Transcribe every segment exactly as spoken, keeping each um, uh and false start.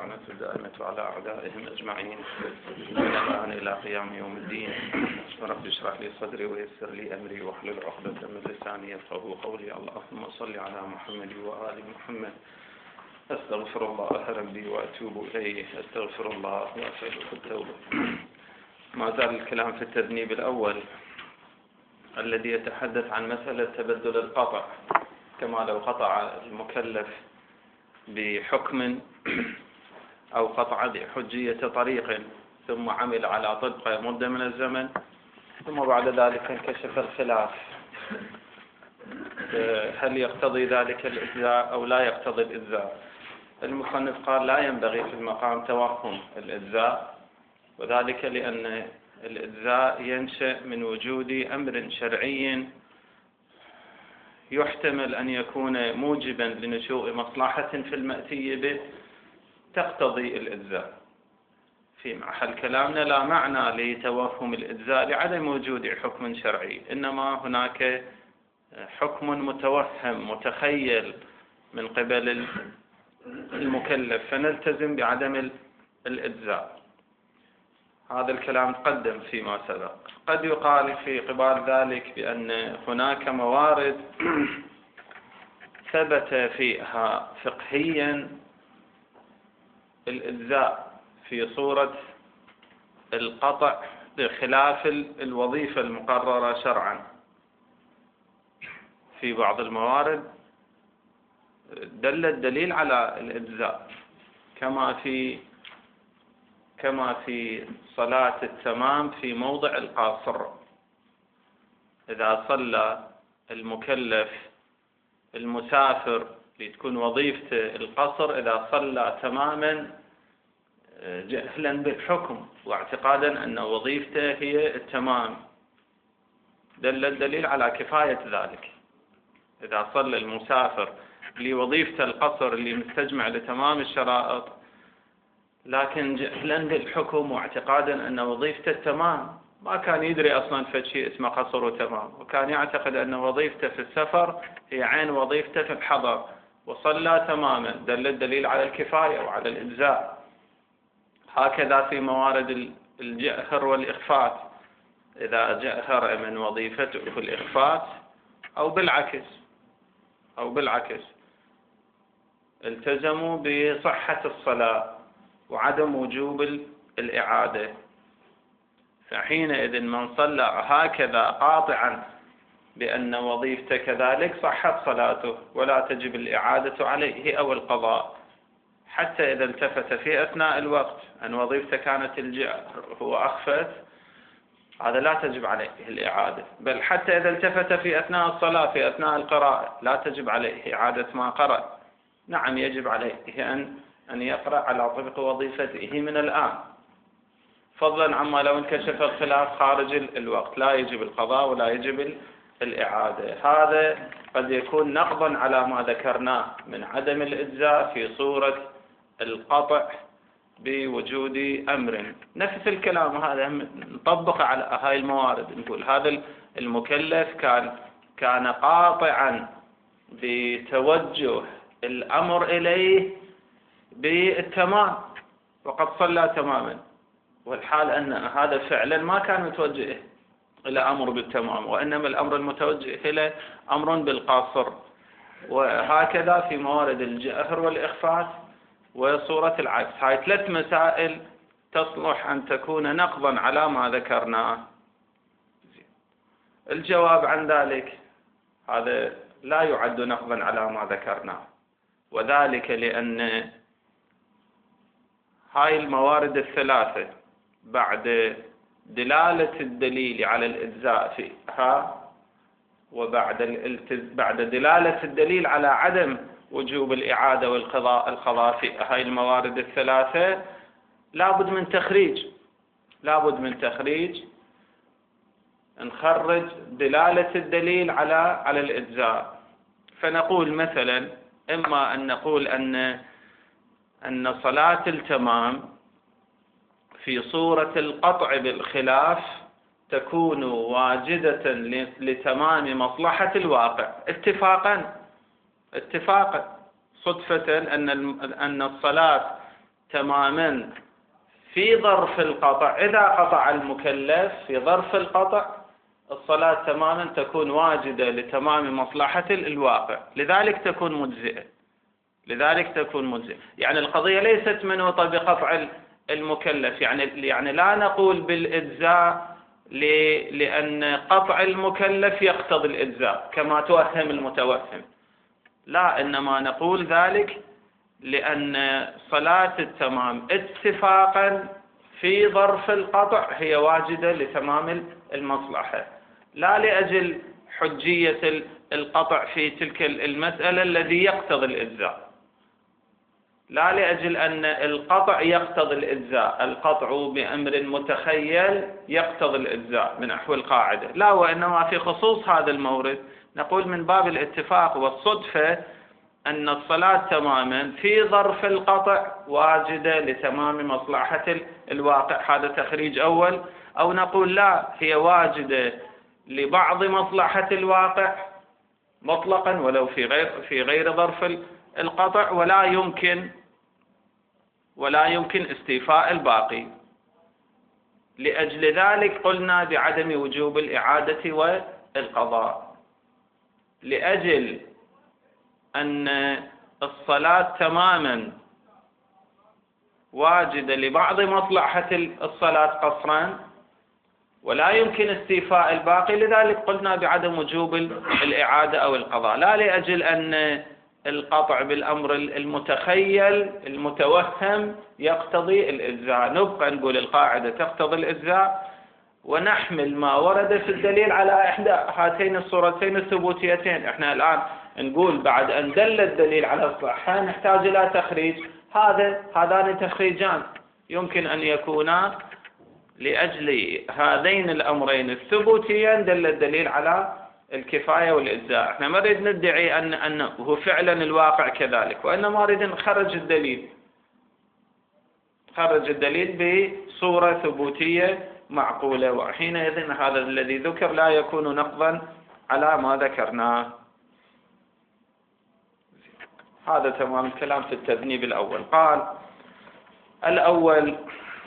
واللعنة الدائمة على أعدائهم أجمعين من الآن إلى قيام يوم الدين. رب اشرح لي صدري ويسر لي أمري واحلل عقدة من لساني يفقهوا قولي. اللهم صل على محمد وآل محمد. أستغفر الله ربي وأتوب إليه. أستغفر الله وأسأله التوبة. ما زال الكلام في التذنيب الأول الذي يتحدث عن مسألة تبدل القطع، كما لو قطع المكلف بحكم أو قطع بحجية طريق ثم عمل على طبقه مدة من الزمن، ثم بعد ذلك انكشف الخلاف هل يقتضي ذلك الإجزاء أو لا يقتضي الإجزاء. المصنف قال لا ينبغي في المقام توهم الإجزاء، وذلك لأن الإجزاء ينشأ من وجود أمر شرعي يحتمل أن يكون موجبا لنشوء مصلحة في المأتي به تقتضي الإجزاء. في محل كلامنا لا معنى لتوهم الإجزاء لعدم وجود حكم شرعي، إنما هناك حكم متوهم متخيل من قبل المكلف فنلتزم بعدم الإجزاء. هذا الكلام تقدم فيما سبق. قد يقال في قبال ذلك بأن هناك موارد ثبت فيها فقهيا الإجزاء في صورة القطع بخلاف الوظيفة المقررة شرعا. في بعض الموارد دل الدليل على الإجزاء، كما في كما في صلاة التمام في موضع القاصر. إذا صلى المكلف المسافر لتكون وظيفته القصر، إذا صلى تماما جهلا بالحكم واعتقادا أن وظيفته هي التمام، دل الدليل على كفاية ذلك. إذا صلى المسافر لوظيفته القصر اللي مستجمع لتمام الشرائط، لكن جهلا بالحكم واعتقادا أن وظيفته التمام، ما كان يدري أصلا فشيء اسمه قصر وتمام، وكان يعتقد أن وظيفته في السفر هي عين وظيفته في الحضر، وصلى تماما، دل الدليل على الكفاية وعلى الإجزاء. هكذا في موارد الجأهر والإخفات، إذا جأهر من وظيفته في الإخفات أو بالعكس أو بالعكس التزموا بصحة الصلاة وعدم وجوب الإعادة. فحينئذ من صلى هكذا قاطعا بأن وظيفته كذلك صحت صلاته ولا تجب الإعادة عليه أو القضاء، حتى إذا التفت في أثناء الوقت أن وظيفته كانت الجأر هو أخفت، هذا لا تجب عليه الإعادة. بل حتى إذا التفت في أثناء الصلاة في أثناء القراءة لا تجب عليه إعادة ما قرأ. نعم يجب عليه أن أن يقرأ على طبق وظيفته من الآن، فضلا عما لو انكشف الخلاف خارج الوقت، لا يجب القضاء ولا يجب الإعادة. هذا قد يكون نقضا على ما ذكرناه من عدم الإجزاء في صورة القطع بوجود أمر. نفس الكلام هذا نطبق على هاي الموارد، نقول هذا المكلف كان كان قاطعا بتوجه الأمر إليه بالتمام وقد صلى تماما، والحال أن هذا فعلا ما كان متوجه إلى أمر بالتمام، وإنما الأمر المتوجه إلى أمر بالقاصر. وهكذا في موارد الجأهر والإخفات وصورة العكس. هاي ثلاث مسائل تصلح أن تكون نقضا على ما ذكرناه. الجواب عن ذلك هذا لا يعد نقضا على ما ذكرناه، وذلك لأن هاي الموارد الثلاثة بعد دلالة الدليل على الإجزاء فيها، وبعد بعد دلالة الدليل على عدم وجوب الإعادة والقضاء القضاء في هاي الموارد الثلاثة، لابد من تخريج لابد من تخريج نخرج دلالة الدليل على على الإجزاء. فنقول مثلا إما أن نقول أن أن صلاة التمام في صورة القطع بالخلاف تكون واجدة لتمام مصلحة الواقع اتفاقا اتفاقا صدفة أن أن الصلاة تماما في ظرف القطع، إذا قطع المكلف في ظرف القطع الصلاة تماما تكون واجدة لتمام مصلحة الواقع، لذلك تكون مجزئة لذلك تكون مجزئة يعني القضية ليست منوطة بقطع المكلف، يعني يعني لا نقول بالإجزاء لأن قطع المكلف يقتضي الإجزاء كما توهم المتوهم، لا، إنما نقول ذلك لأن صلاة التمام اتفاقا في ظرف القطع هي واجدة لتمام المصلحة، لا لأجل حجية القطع في تلك المسألة الذي يقتضي الإجزاء، لا لأجل أن القطع يقتضي الإجزاء، القطع بأمر متخيل يقتضي الإجزاء من نحو القاعدة، لا، وإنما في خصوص هذا المورد نقول من باب الاتفاق والصدفة أن الصلاة تماما في ظرف القطع واجدة لتمام مصلحة الواقع، هذا تخريج أول. أو نقول لا، هي واجدة لبعض مصلحة الواقع مطلقا ولو في غير في غير ظرف القطع، ولا يمكن ولا يمكن استيفاء الباقي. لأجل ذلك قلنا بعدم وجوب الإعادة والقضاء، لأجل أن الصلاة تماما واجدة لبعض مصلحة الصلاة قصرا ولا يمكن استيفاء الباقي، لذلك قلنا بعدم وجوب الإعادة أو القضاء، لا لأجل أن القطع بالأمر المتخيل المتوهم يقتضي الإجزاء، نبقى نقول القاعدة تقتضي الإجزاء ونحمل ما ورد في الدليل على إحدى هاتين الصورتين الثبوتيتين. احنا الآن نقول بعد أن دل الدليل على الصحة نحتاج إلى تخريج، هذا هذان تخريجان يمكن أن يكونا لأجل هذين الأمرين الثبوتيين دل الدليل على الكفاية والإجزاء. احنا ما نريد ندعي أن أنه فعلا الواقع كذلك، وإنما نريد نخرج الدليل خرج الدليل بصورة ثبوتية معقولة، وحينئذ هذا الذي ذكر لا يكون نقضا على ما ذكرناه. هذا تمام الكلام في التذنيب الأول. قال الأول: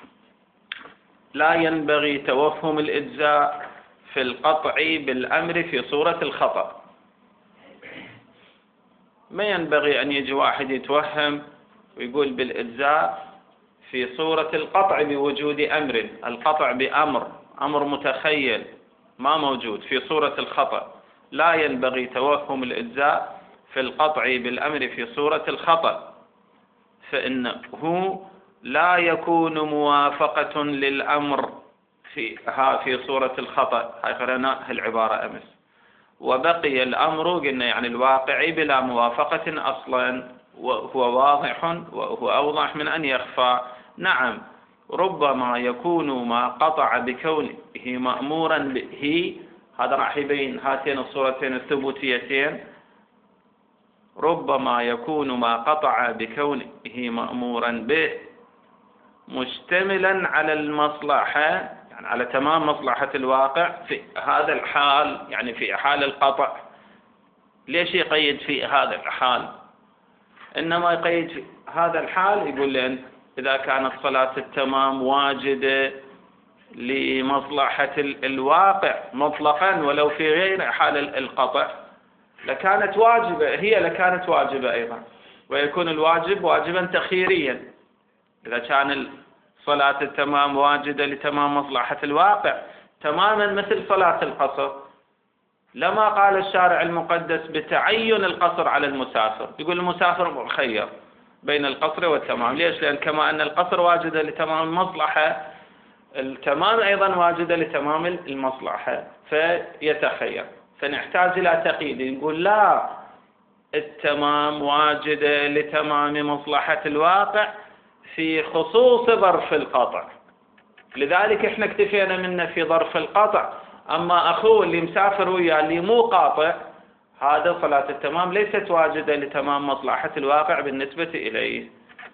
لا ينبغي توهم الإجزاء في القطع بالأمر في صورة الخطأ. ما ينبغي أن يجي واحد يتوهم ويقول بالإجزاء في صورة القطع بوجود أمر، القطع بأمر أمر متخيل ما موجود في صورة الخطأ. لا ينبغي توهم الإجزاء في القطع بالأمر في صورة الخطأ، فإنه لا يكون موافقة للأمر في ها في صورة الخطأ. هاي قرأنا العبارة أمس. وبقي الأمر قلنا يعني الواقع بلا موافقة أصلا، وهو واضح وهو أوضح من أن يخفى. نعم، ربما يكون ما قطع بكونه مأمورا به، هذا راح يبين هاتين الصورتين الثبوتيتين، ربما يكون ما قطع بكونه مأمورا به مشتملا على المصلحة، يعني على تمام مصلحة الواقع في هذا الحال، يعني في حال القطع. ليش يقيد في هذا الحال؟ إنما يقيد في هذا الحال يقول لأن إذا كانت صلاة التمام واجدة لمصلحة الواقع مطلقا ولو في غير حال القطع لكانت واجبة، هي لكانت واجبة أيضا، ويكون الواجب واجبا تخييريا. إذا كان صلاة التمام واجدة لتمام مصلحة الواقع تماما مثل صلاة القصر، لما قال الشارع المقدس بتعين القصر على المسافر، يقول المسافر مخير بين القصر والتمام. ليش؟ لأن كما أن القصر واجدة لتمام المصلحة، التمام أيضا واجدة لتمام المصلحة فيتخير. فنحتاج إلى تقييد، نقول لا، التمام واجدة لتمام مصلحة الواقع في خصوص ظرف القطع، لذلك احنا اكتفينا منه في ظرف القطع. أما أخوه اللي مسافر وياه اللي مو قاطع، هذا صلاة التمام ليست واجدة لتمام مصلحة الواقع بالنسبة إليه،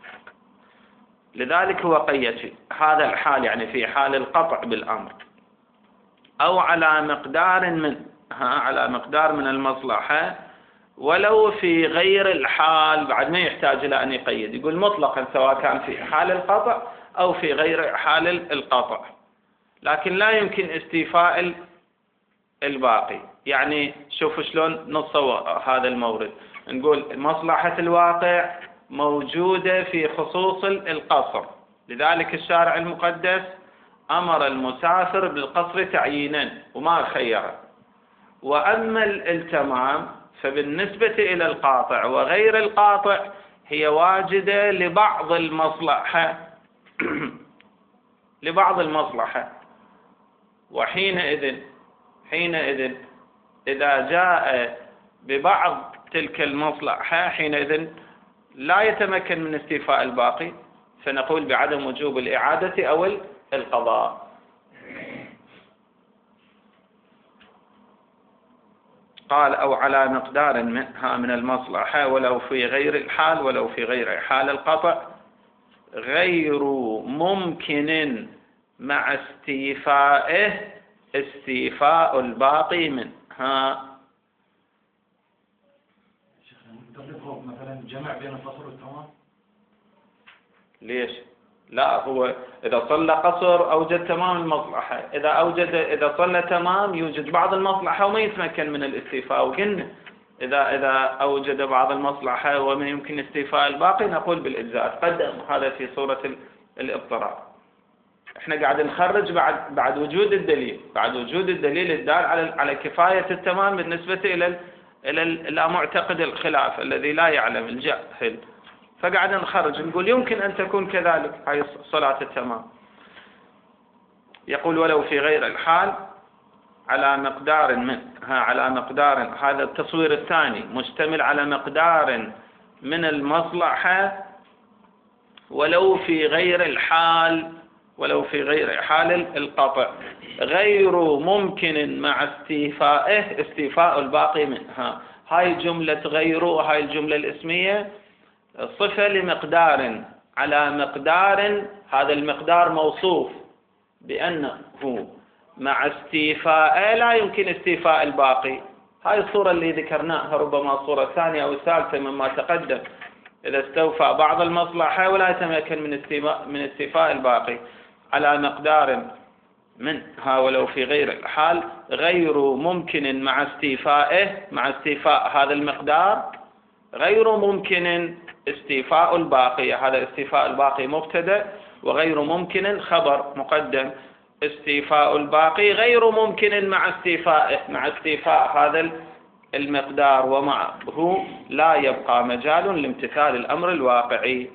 لذلك هو قيد في هذا الحال، يعني في حال القطع بالأمر أو على مقدار من ها على مقدار من المصلحة ولو في غير الحال، بعد ما يحتاج إلى أن يقيد، يقول مطلقا سواء كان في حال القطع أو في غير حال القطع، لكن لا يمكن استيفاء الباقي. يعني شوفوا شلون نصور هذا المورد، نقول مصلحة الواقع موجودة في خصوص القصر، لذلك الشارع المقدس أمر المسافر بالقصر تعيينا وما خيره. وأما التمام فبالنسبة إلى القاطع وغير القاطع هي واجدة لبعض المصلحة لبعض المصلحة وحينئذ حينئذ إذا جاء ببعض تلك المصلحة حينئذ لا يتمكن من استيفاء الباقي، فنقول بعدم وجوب الإعادة أو القضاء. قال أو على مقدار منها من المصلحة ولو في غير الحال ولو في غير حال القطع غير ممكن مع استيفائه استيفاء الباقي منها. مثلا جمع بين القصر والتمام. ليش؟ لا، هو إذا صلى قصر أوجد تمام المصلحة، إذا أوجد إذا صلى تمام يوجد بعض المصلحة وما يتمكن من الاستيفاء، وقلنا إذا إذا أوجد بعض المصلحة وما يمكن استيفاء الباقي نقول بالإجزاء. قدم هذا في صورة الاضطرار. احنا قاعد نخرج بعد بعد وجود الدليل، بعد وجود الدليل الدال على على كفاية التمام بالنسبة إلى إلى لا معتقد الخلاف الذي لا يعلم الجاهل، فقاعد نخرج نقول يمكن أن تكون كذلك هاي صلاة التمام. يقول ولو في غير الحال على مقدار من ها على مقدار، هذا التصوير الثاني مشتمل على مقدار من المصلحة ولو في غير الحال ولو في غير حال القطع غير ممكن مع استيفائه استيفاء الباقي منها. هاي جملة غير وهاي الجملة الاسمية صفة لمقدار على مقدار، هذا المقدار موصوف بأنه مع استيفاء لا يمكن استيفاء الباقي. هاي الصورة اللي ذكرناها ربما الصورة الثانية أو الثالثة مما تقدم، إذا استوفى بعض المصلحة ولا يتمكن من استيفاء من استيفاء الباقي على مقدار منها ولو في غير الحال غير ممكن مع استيفائه مع استيفاء هذا المقدار غير ممكن استيفاء الباقي. هذا استيفاء الباقي مبتدأ وغير ممكن خبر مقدم. استيفاء الباقي غير ممكن مع استيفائه مع استيفاء هذا المقدار ومعه لا يبقى مجال لامتثال الأمر الواقعي.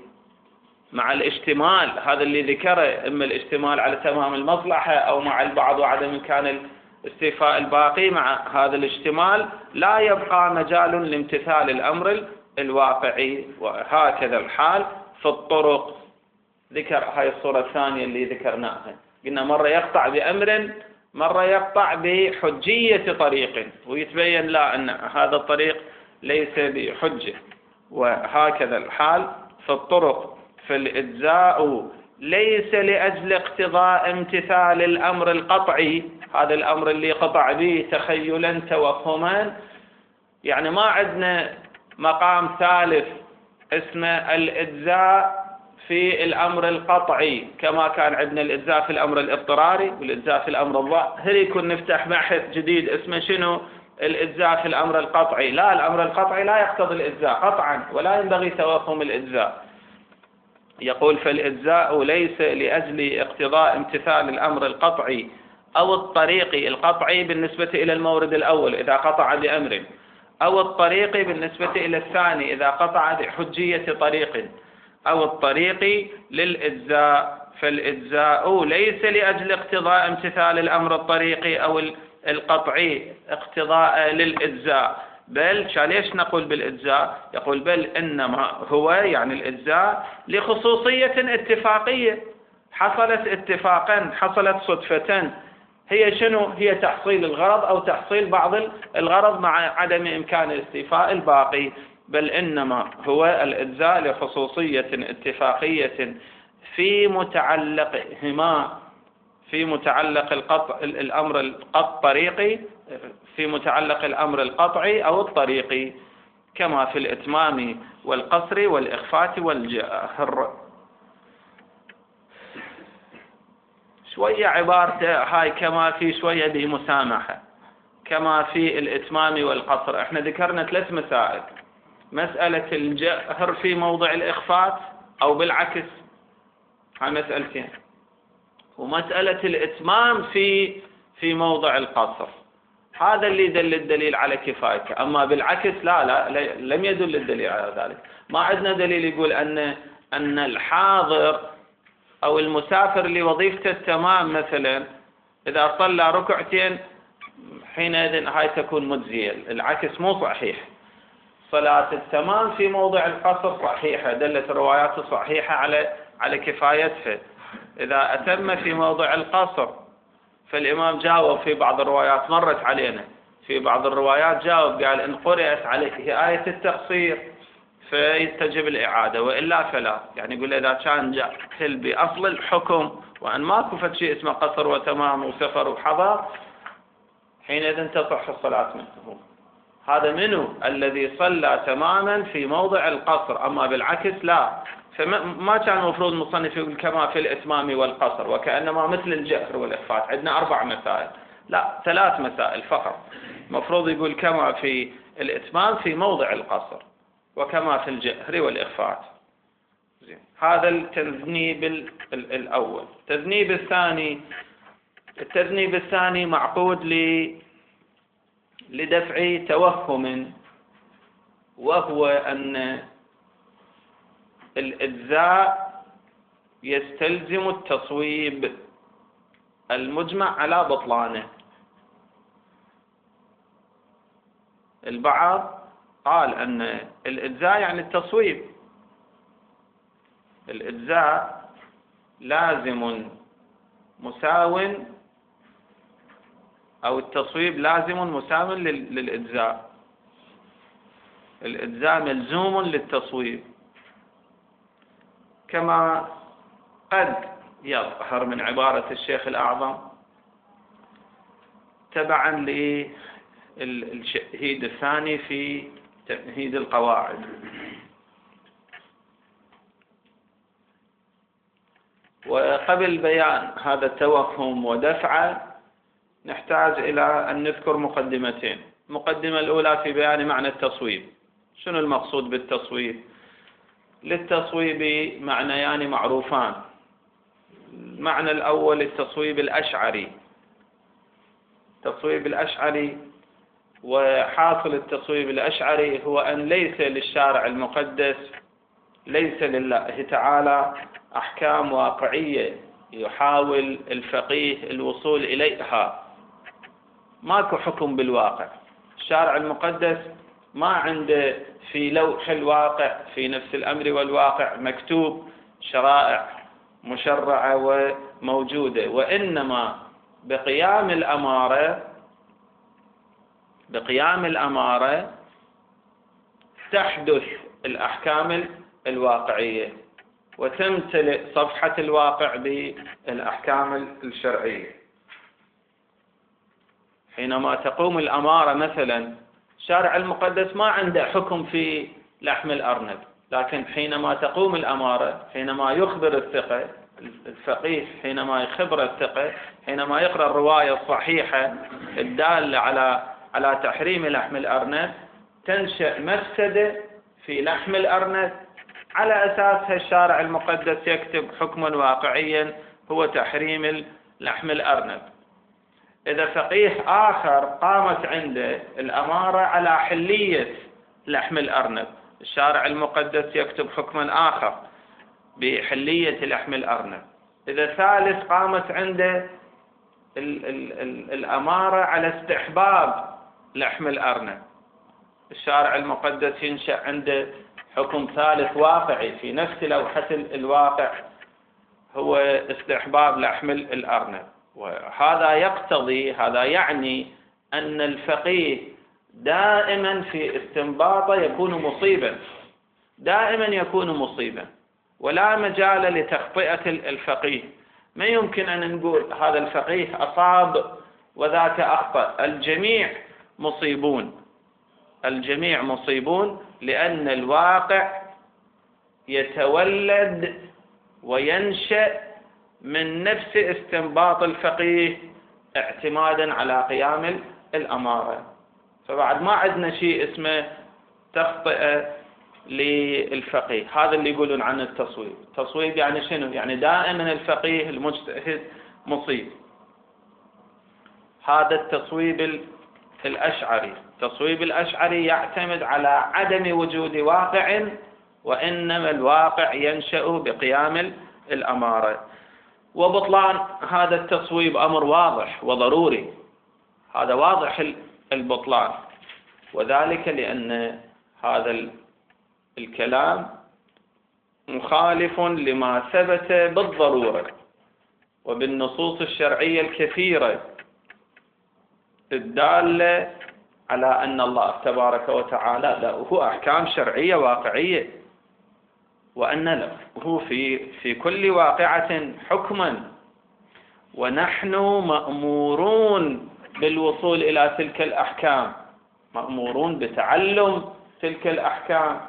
مع الاشتمال هذا اللي ذكره، إما الاشتمال على تمام المصلحة أو مع البعض وعدم إمكان استيفاء الباقي، مع هذا الاشتمال لا يبقى مجال لامتثال الأمر الواقعي. وهكذا الحال في الطرق. ذكر هاي الصورة الثانية اللي ذكرناها، قلنا مرة يقطع بأمر مرة يقطع بحجية طريق ويتبين لا أن هذا الطريق ليس بحجة. وهكذا الحال في الطرق. فالإجزاء ليس لأجل اقتضاء امتثال الأمر القطعي، هذا الأمر اللي قطع به تخيلا توهما، يعني ما عندنا مقام ثالث اسمه الإجزاء في الأمر القطعي كما كان عندنا الإجزاء في الأمر الاضطراري والإجزاء في الأمر الظاهري. يكون نفتح بحث جديد اسمه شنو الإجزاء في الأمر القطعي. لا، الأمر القطعي لا يقتضي الإجزاء قطعا ولا ينبغي توهم الإجزاء. يقول فالإجزاء ليس لأجل اقتضاء امتثال الأمر القطعي أو الطريقي. القطعي بالنسبة إلى المورد الأول إذا قطع بأمر، أو الطريقي بالنسبة إلى الثاني إذا قطع بحجية طريق، أو الطريقي للإجزاء. فالإجزاء ليس لأجل اقتضاء امتثال الأمر الطريقي أو القطعي اقتضاء للإجزاء، بل ليش نقول بالإجزاء؟ يقول بل إنما هو يعني الإجزاء لخصوصية اتفاقية حصلت اتفاقا، حصلت صدفة. هي شنو؟ هي تحصيل الغرض أو تحصيل بعض الغرض مع عدم إمكان استيفاء الباقي. بل إنما هو الإجزاء لخصوصية اتفاقية في متعلقهما في متعلق القطع الأمر الطريقي في متعلق الأمر القطعي أو الطريقي. كما في الإتمام والقصر والإخفاء والجهر. شوية عبارته هاي كما في شوية بمسامحة، كما في الإتمام والقصر. احنا ذكرنا ثلاث مسائل: مسألة الجهر في موضع الإخفاء أو بالعكس، هاي مسألتين، ومسألة الإتمام في في موضع القصر. هذا اللي يدل الدليل على كفايته. أما بالعكس لا لا لم يدل الدليل على ذلك. ما عندنا دليل يقول أن أن الحاضر أو المسافر اللي وظيفته التمام مثلا إذا صلى ركعتين حينئذ هاي تكون مجزية. العكس مو صحيح. صلاة التمام في موضع القصر صحيحة، دلت الروايات الصحيحة على على كفايتها. إذا أتم في موضع القصر فالإمام جاوب في بعض الروايات مرت علينا، في بعض الروايات جاوب قال إن قرأت عليه آية التقصير فيستجب الإعادة وإلا فلا. يعني يقول إذا كان جاهل بأصل الحكم وأن ماكو فد شيء اسمه قصر وتمام وسفر وحضر حينئذ تصح الصلاة منه. هذا منه الذي صلى تماما في موضع القصر. أما بالعكس لا. فما كان المفروض المصنف يقول كما في الإتمام والقصر وكأنما مثل الجهر والإخفاء. عندنا أربع مسائل، لا ثلاث مسائل فقط. المفروض يقول كما في الإتمام في موضع القصر وكما في الجهر والإخفاء. هذا التذنيب الأول. التذنيب الثاني التذنيب الثاني معقود لدفع توهم، وهو أن الإجزاء يستلزم التصويب المجمع على بطلانه. البعض قال أن الإجزاء يعني التصويب، الإجزاء لازم مساو أو التصويب لازم مساو للإجزاء، الإجزاء ملزوم للتصويب، كما قد يظهر من عبارة الشيخ الأعظم تبعا للشهيد الثاني في تمهيد القواعد. وقبل بيان هذا التوهم ودفعه نحتاج إلى أن نذكر مقدمتين. المقدمة الأولى في بيان معنى التصويب. شنو المقصود بالتصويب؟ للتصويب معنيان معروفان. المعنى الأول التصويب الأشعري. التصويب الأشعري وحاصل التصويب الأشعري هو أن ليس للشارع المقدس، ليس لله تعالى أحكام واقعية يحاول الفقيه الوصول إليها. ماكو حكم بالواقع. الشارع المقدس ما عنده في لوح الواقع في نفس الأمر والواقع مكتوب شرائع مشرعة وموجودة، وإنما بقيام الأمارة بقيام الأمارة تحدث الأحكام الواقعية وتمتلئ صفحة الواقع بالأحكام الشرعية. حينما تقوم الأمارة مثلا، الشارع المقدس ما عنده حكم في لحم الأرنب، لكن حينما تقوم الأمارة، حينما يخبر الثقة الفقيه، حينما يخبر الثقة، حينما يقرأ الرواية الصحيحة الدالة على على تحريم لحم الأرنب، تنشأ مفسدة في لحم الأرنب على أساسها الشارع المقدس يكتب حكما واقعيا هو تحريم لحم الأرنب. إذا فقيه آخر قامت عنده الأمارة على حلية لحم الأرنب، الشارع المقدس يكتب حكما آخر بحلية لحم الأرنب. إذا ثالث قامت عنده ال ال ال الأمارة على استحباب لحم الأرنب، الشارع المقدس ينشأ عنده حكم ثالث واقعي في نفس لوحة الواقع هو استحباب لحم الأرنب. وهذا يقتضي، هذا يعني أن الفقيه دائما في استنباطه يكون مصيبا، دائما يكون مصيبا، ولا مجال لتخطئة الفقيه. ما يمكن أن نقول هذا الفقيه أصاب وذاك أخطأ، الجميع مصيبون. الجميع مصيبون، لأن الواقع يتولد وينشأ من نفس استنباط الفقيه اعتمادا على قيام الأمارة. فبعد ما عندنا شيء اسمه تخطئة للفقيه. هذا اللي يقولون عنه التصويب. التصويب يعني شنو؟ يعني دائما الفقيه المجتهد مصيب. هذا التصويب الأشعري. التصويب الأشعري يعتمد على عدم وجود واقع، وإنما الواقع ينشأ بقيام الأمارة. وبطلان هذا التصويب أمر واضح وضروري، هذا واضح البطلان، وذلك لأن هذا الكلام مخالف لما ثبت بالضرورة وبالنصوص الشرعية الكثيرة الدالة على أن الله تبارك وتعالى له أحكام شرعية واقعية، وأن له في في كل واقعة حكما، ونحن مأمورون بالوصول إلى تلك الأحكام، مأمورون بتعلم تلك الأحكام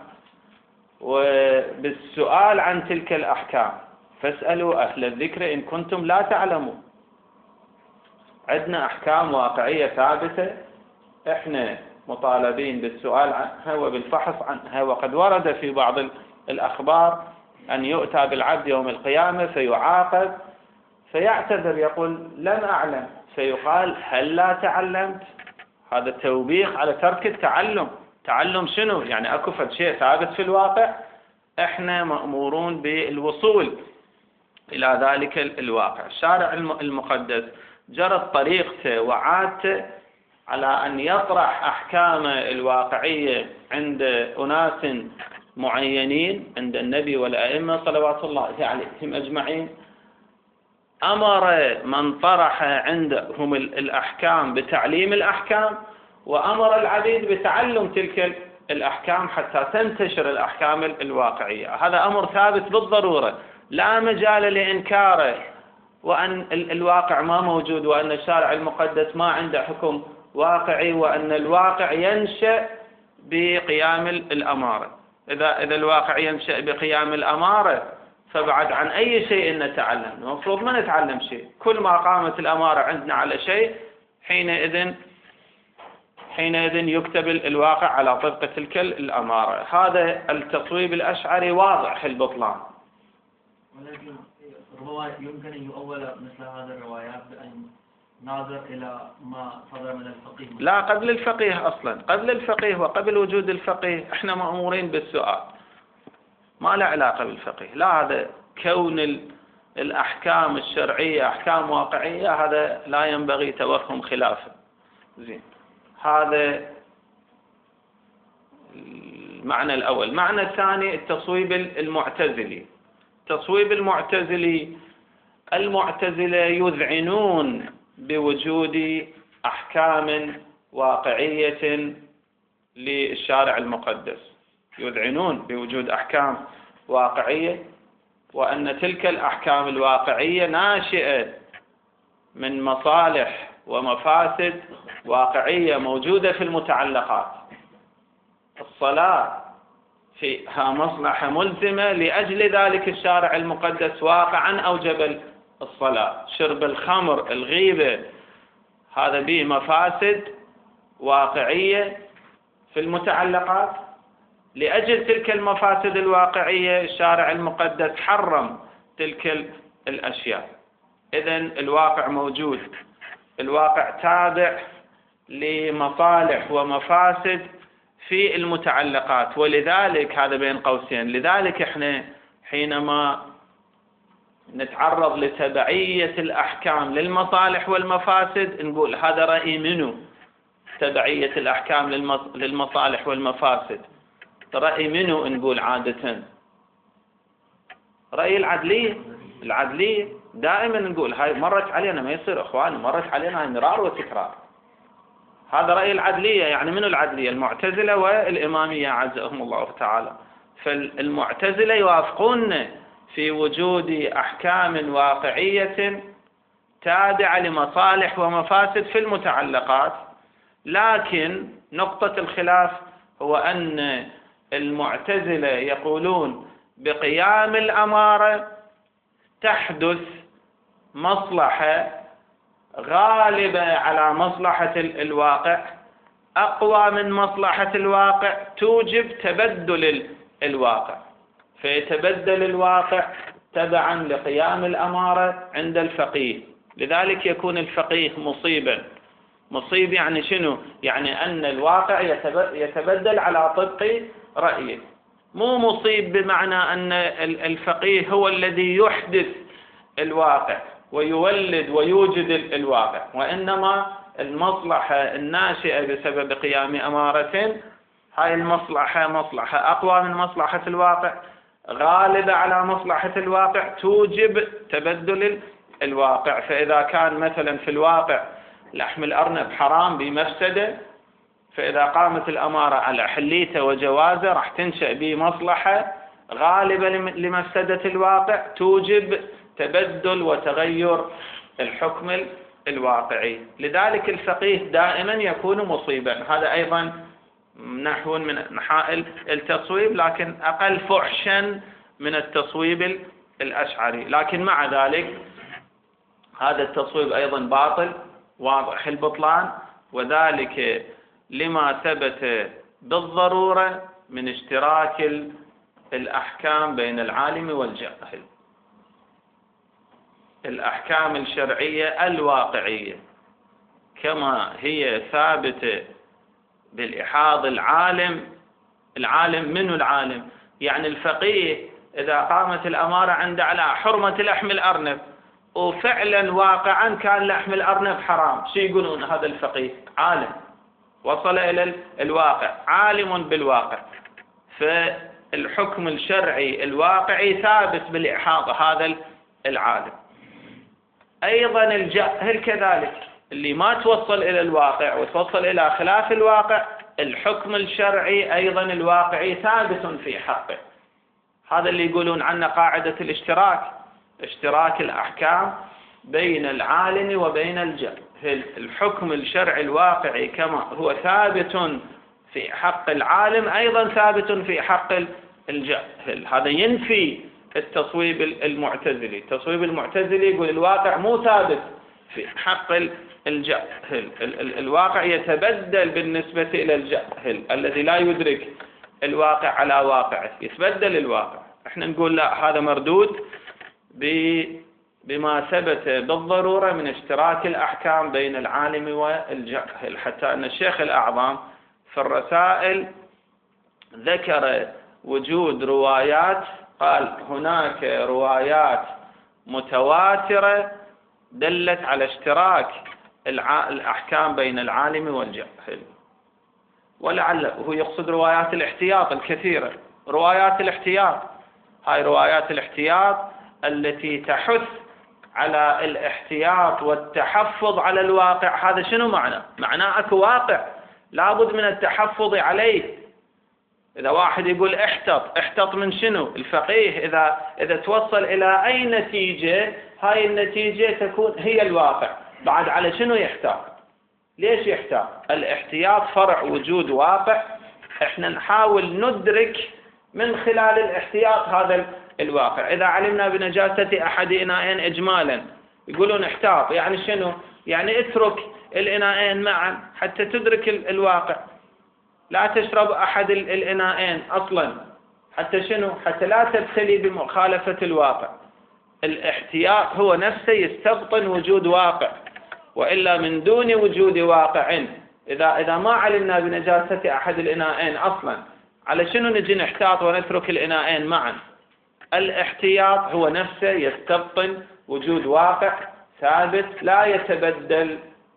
وبالسؤال عن تلك الأحكام. فاسألوا أهل الذكر إن كنتم لا تعلمون. عندنا أحكام واقعية ثابتة، إحنا مطالبين بالسؤال عنها وبالفحص عنها. وقد ورد في بعض الأخبار أن يؤتى بالعبد يوم القيامة فيعاقب فيعتذر يقول لم أعلم، فيقال هل لا تعلمت؟ هذا توبيخ على ترك التعلم. تعلم شنو؟ يعني أكو فد شيء ثابت في الواقع، إحنا مأمورون بالوصول إلى ذلك الواقع. الشارع المقدس جرت طريقته وعادته على أن يطرح أحكام الواقعية عند أناس معينين، عند النبي والأئمة صلوات الله عليهم أجمعين. أمر من طرح عندهم الأحكام بتعليم الأحكام، وأمر العبيد بتعلم تلك الأحكام حتى تنتشر الأحكام الواقعية. هذا أمر ثابت بالضرورة، لا مجال لإنكاره، وأن الواقع ما موجود، وأن الشارع المقدس ما عنده حكم واقعي، وأن الواقع ينشأ بقيام الأمارة. إذا إذا الواقع ينشأ بقيام الأمارة فبعد عن أي شيء نتعلم. المفروض ما نتعلم شيء، كل ما قامت الأمارة عندنا على شيء حينئذ حينئذ يكتب الواقع على طبق تلك الأمارة. هذا التصويب الأشعري واضح البطلان. ولكن ربما يمكن أن يؤول مثل هذه الروايات بأن ناظر إلى ما صدر من الفقيه. لا، قبل الفقيه أصلا، قبل الفقيه وقبل وجود الفقيه احنا مأمورين بالسؤال، ما له علاقة بالفقيه. لا، هذا كون الأحكام الشرعية أحكام واقعية هذا لا ينبغي توهم خلافه. زين، هذا المعنى الأول. المعنى الثاني التصويب المعتزلي. التصويب المعتزلي، المعتزلة يذعنون بوجود أحكام واقعية للشارع المقدس، يذعنون بوجود أحكام واقعية، وأن تلك الأحكام الواقعية ناشئة من مصالح ومفاسد واقعية موجودة في المتعلقات. الصلاة فيها مصلحة ملزمة، لأجل ذلك الشارع المقدس واقعا أوجب الصلاة. شرب الخمر، الغيبة، هذا به مفاسد واقعية في المتعلقات، لأجل تلك المفاسد الواقعية الشارع المقدس حرم تلك الأشياء. إذن الواقع موجود، الواقع تابع لمصالح ومفاسد في المتعلقات، ولذلك هذا بين قوسين، لذلك احنا حينما نتعرض لتبعية الأحكام للمصالح والمفاسد نقول هذا رأي منه. تبعية الأحكام للمصالح والمفاسد رأي منه نقول عادة. رأي العدلية، العدلية دائما نقول هاي مرت علينا، ما يصير اخواني، مرت علينا مرار وتكرار. هذا رأي العدلية. يعني منو العدلية؟ المعتزلة والإمامية عزهم الله تعالى. فالمعتزلة يوافقون في وجود أحكام واقعية تابعة لمصالح ومفاسد في المتعلقات، لكن نقطة الخلاف هو أن المعتزلة يقولون بقيام الأمارة تحدث مصلحة غالبة على مصلحة الواقع، أقوى من مصلحة الواقع، توجب تبدل الواقع، فيتبدل الواقع تبعا لقيام الأمارة عند الفقيه. لذلك يكون الفقيه مصيبا. مصيب يعني شنو؟ يعني أن الواقع يتبدل على طبق رأيه. مو مصيب بمعنى أن الفقيه هو الذي يحدث الواقع ويولد ويوجد الواقع، وإنما المصلحة الناشئة بسبب قيام أمارة، هاي المصلحة مصلحة أقوى من مصلحة الواقع، غالبة على مصلحة الواقع، توجب تبدل الواقع. فإذا كان مثلا في الواقع لحم الأرنب حرام بمفسدة، فإذا قامت الأمارة على حليته وجوازه راح تنشأ به مصلحة غالبة لمفسدة الواقع، توجب تبدل وتغير الحكم الواقعي. لذلك الفقيه دائما يكون مصيبا. هذا أيضا نحو من نحائل التصويب، لكن أقل فحشا من التصويب الأشعري. لكن مع ذلك هذا التصويب أيضا باطل واضح البطلان، وذلك لما ثبت بالضرورة من اشتراك الأحكام بين العالم والجاهل. الأحكام الشرعية الواقعية كما هي ثابتة بالإحاض العالم. العالم منه العالم؟ يعني الفقيه إذا قامت الأمارة عنده على حرمة لحم الأرنب وفعلا واقعا كان لحم الأرنب حرام، شو يقولون؟ هذا الفقيه عالم، وصل إلى الواقع، عالم بالواقع، فالحكم الشرعي الواقعي ثابت بالإحاطة هذا العالم. أيضا الجاهل كذلك، اللي ما توصل إلى الواقع وتوصل إلى خلاف الواقع، الحكم الشرعي أيضا الواقعي ثابت في حقه. هذا اللي يقولون عنه قاعدة الاشتراك، اشتراك الأحكام بين العالم وبين الجاهل. الحكم الشرعي الواقعي كما هو ثابت في حق العالم أيضا ثابت في حق الجاهل. هذا ينفي التصويب المعتزلي. التصويب المعتزلي يقول الواقع مو ثابت في حق الجاهل، الواقع يتبدل بالنسبة إلى الجاهل الذي لا يدرك الواقع على واقعه، يتبدل الواقع. احنا نقول لا، هذا مردود بما ثبت بالضرورة من اشتراك الأحكام بين العالم والجاهل. حتى أن الشيخ الأعظم في الرسائل ذكر وجود روايات، قال هناك روايات متواترة دلت على اشتراك الأحكام بين العالم والجاهل. ولعل هو يقصد روايات الاحتياط الكثيرة. روايات الاحتياط، هاي روايات الاحتياط التي تحث على الاحتياط والتحفظ على الواقع. هذا شنو معنى؟ معناه اكو واقع لابد من التحفظ عليه. إذا واحد يقول احتط، احتط من شنو؟ الفقيه إذا إذا توصل إلى أي نتيجة، هاي النتيجة تكون هي الواقع. بعد على شنو يحتاط؟ ليش يحتاط؟ الاحتياط فرع وجود واقع، احنا نحاول ندرك من خلال الاحتياط هذا الواقع. إذا علمنا بنجاسة أحد إناءين إجمالا، يقولون احتاط، يعني شنو؟ يعني اترك الإناءين معا حتى تدرك الواقع. لا تشرب أحد الإناءين أصلا، حتى شنو؟ حتى لا تبتلي بمخالفة الواقع. الاحتياط هو نفسه يستبطن وجود واقع، وإلا من دون وجود واقع، إذا إذا ما علمنا بنجاسة أحد الإناءين أصلا، على شنو نجي نحتاط ونترك الإناءين معا؟ الاحتياط هو نفسه يستبطن وجود واقع ثابت لا يتبدل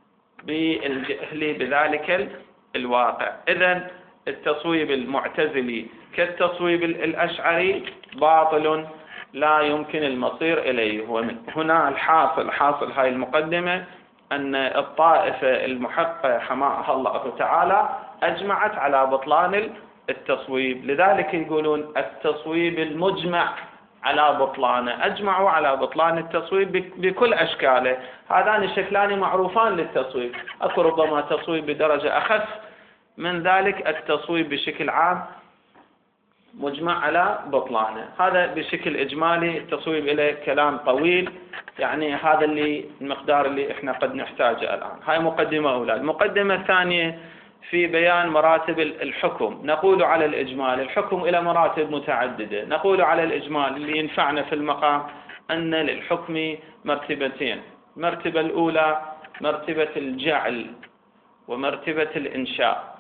بالجهل بذلك الواقع. إذن التصويب المعتزلي كالتصويب الأشعري باطل لا يمكن المصير إليه. ومن هنا الحاصل حاصل هاي المقدمة أن الطائفة المحقة حماها الله تعالى أجمعت على بطلان التصويب. لذلك يقولون التصويب المجمع على بطلانه، أجمعوا على بطلان التصويب بكل أشكاله. هذان الشكلان معروفان للتصويب. أكو ربما تصويب بدرجة أخف من ذلك التصويب بشكل عام مجمع على بطلانه. هذا بشكل إجمالي. التصويب إليه كلام طويل، يعني هذا اللي المقدار اللي إحنا قد نحتاجه الآن. هاي مقدمة أولى. المقدمة الثانية في بيان مراتب الحكم. نقول على الإجمال الحكم إلى مراتب متعددة. نقول على الإجمال اللي ينفعنا في المقام أن للحكم مرتبتين. المرتبة الأولى مرتبة الجعل ومرتبة الإنشاء.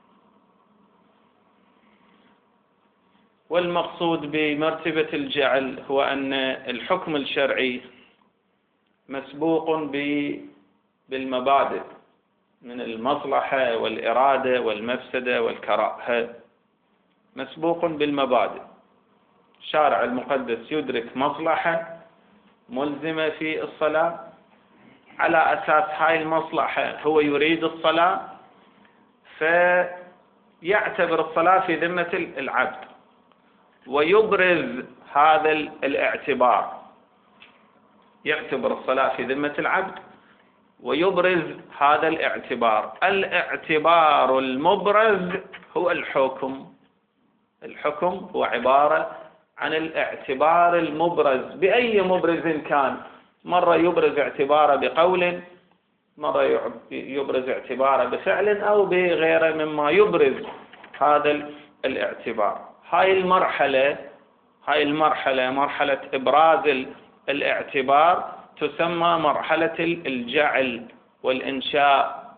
والمقصود بمرتبة الجعل هو أن الحكم الشرعي مسبوق بالمبادئ من المصلحة والإرادة والمفسدة والكراهة، مسبوق بالمبادئ. الشارع المقدس يدرك مصلحة ملزمة في الصلاة، على أساس هاي المصلحة هو يريد الصلاة، فيعتبر الصلاة في ذمة العبد ويبرز هذا الاعتبار. يعتبر الصلاة في ذمة العبد ويبرز هذا الاعتبار. الاعتبار المبرز هو الحكم. الحكم هو عبارة عن الاعتبار المبرز بأي مبرز كان. مرة يبرز اعتباره بقول، مرة يبرز اعتباره بفعل أو بغيره مما يبرز هذا الاعتبار. هاي المرحلة هاي المرحلة مرحلة إبراز الاعتبار تسمى مرحلة الجعل والإنشاء.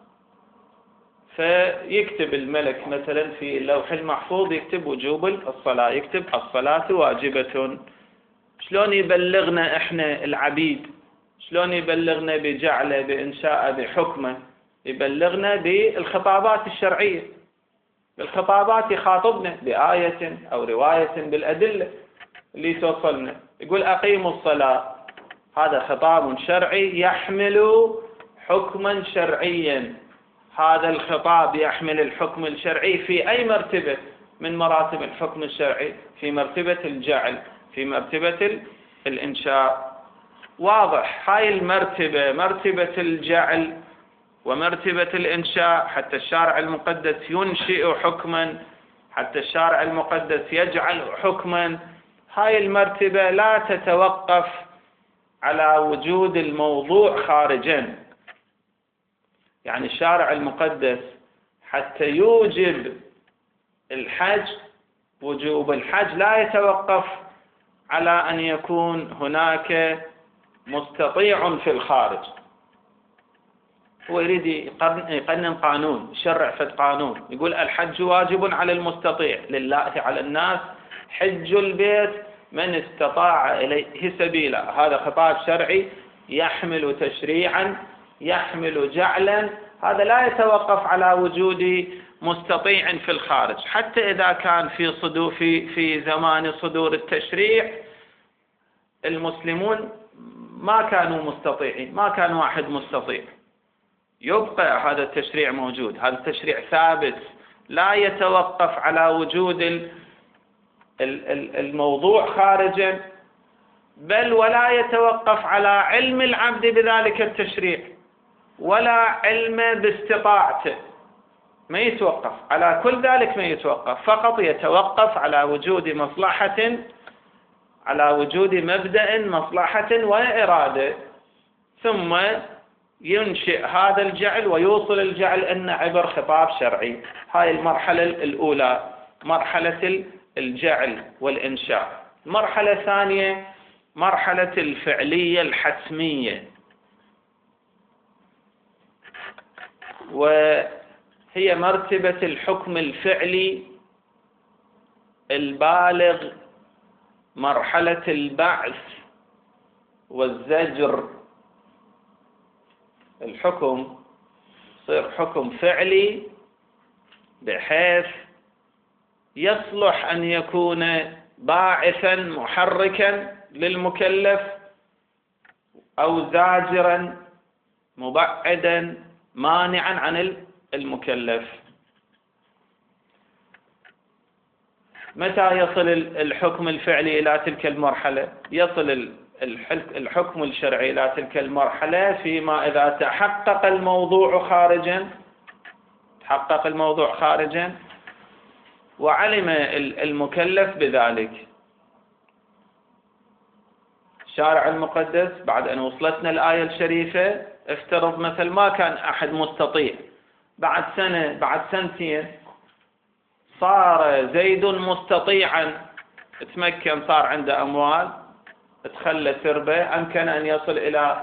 فيكتب الملك مثلا في اللوح المحفوظ، يكتب وجوب الصلاة، يكتب الصلاة واجبة. شلون يبلغنا إحنا العبيد؟ شلون يبلغنا بجعله بإنشاءه بحكمه؟ يبلغنا بالخطابات الشرعية. بالخطابات يخاطبنا بآية أو رواية بالأدلة اللي توصلنا. يقول أقيموا الصلاة، هذا خطاب شرعي يحمل حكما شرعيا. هذا الخطاب يحمل الحكم الشرعي في أي مرتبة من مراتب الحكم الشرعي؟ في مرتبة الجعل، في مرتبة الإنشاء. واضح هاي المرتبة، مرتبة الجعل ومرتبة الإنشاء، حتى الشارع المقدس ينشئ حكما، حتى الشارع المقدس يجعل حكما. هاي المرتبة لا تتوقف على وجود الموضوع خارجا. يعني الشارع المقدس حتى يوجب الحج، وجوب الحج لا يتوقف على أن يكون هناك مستطيع في الخارج. هو يريد يقنن قانون، يشرع في القانون، يقول الحج واجب على المستطيع، لله على الناس حج البيت من استطاع إليه سبيلا. هذا خطاب شرعي يحمل تشريعا، يحمل جعلا. هذا لا يتوقف على وجود مستطيع في الخارج. حتى إذا كان في صدور في في زمان صدور التشريع المسلمون ما كانوا مستطيعين، ما كان واحد مستطيع، يبقى هذا التشريع موجود. هذا التشريع ثابت، لا يتوقف على وجود الموضوع خارجا، بل ولا يتوقف على علم العبد بذلك التشريع ولا علم باستطاعته. ما يتوقف على كل ذلك، ما يتوقف، فقط يتوقف على وجود مصلحة، على وجود مبدأ مصلحة وإرادة، ثم ينشئ هذا الجعل ويوصل الجعل أن عبر خطاب شرعي. هاي المرحلة الأولى، مرحلة الجعل والإنشاء. المرحلة الثانية مرحلة الفعلية الحتمية، وهي مرتبة الحكم الفعلي البالغ، مرحلة البعث والزجر. الحكم يصير حكم فعلي بحيث يصلح أن يكون باعثا محركا للمكلف أو زاجرا مبعدا مانعا عن المكلف. متى يصل الحكم الفعلي إلى تلك المرحلة؟ يصل الحكم الشرعي إلى تلك المرحلة فيما إذا تحقق الموضوع خارجا، حقق الموضوع خارجا وعلم المكلف بذلك. الشارع المقدس بعد أن وصلتنا الآية الشريفة افترض مثل ما كان أحد مستطيع، بعد سنة بعد سنتين صار زيد مستطيعا، تمكن، صار عنده أموال، تخلى سربه، أمكن أن يصل إلى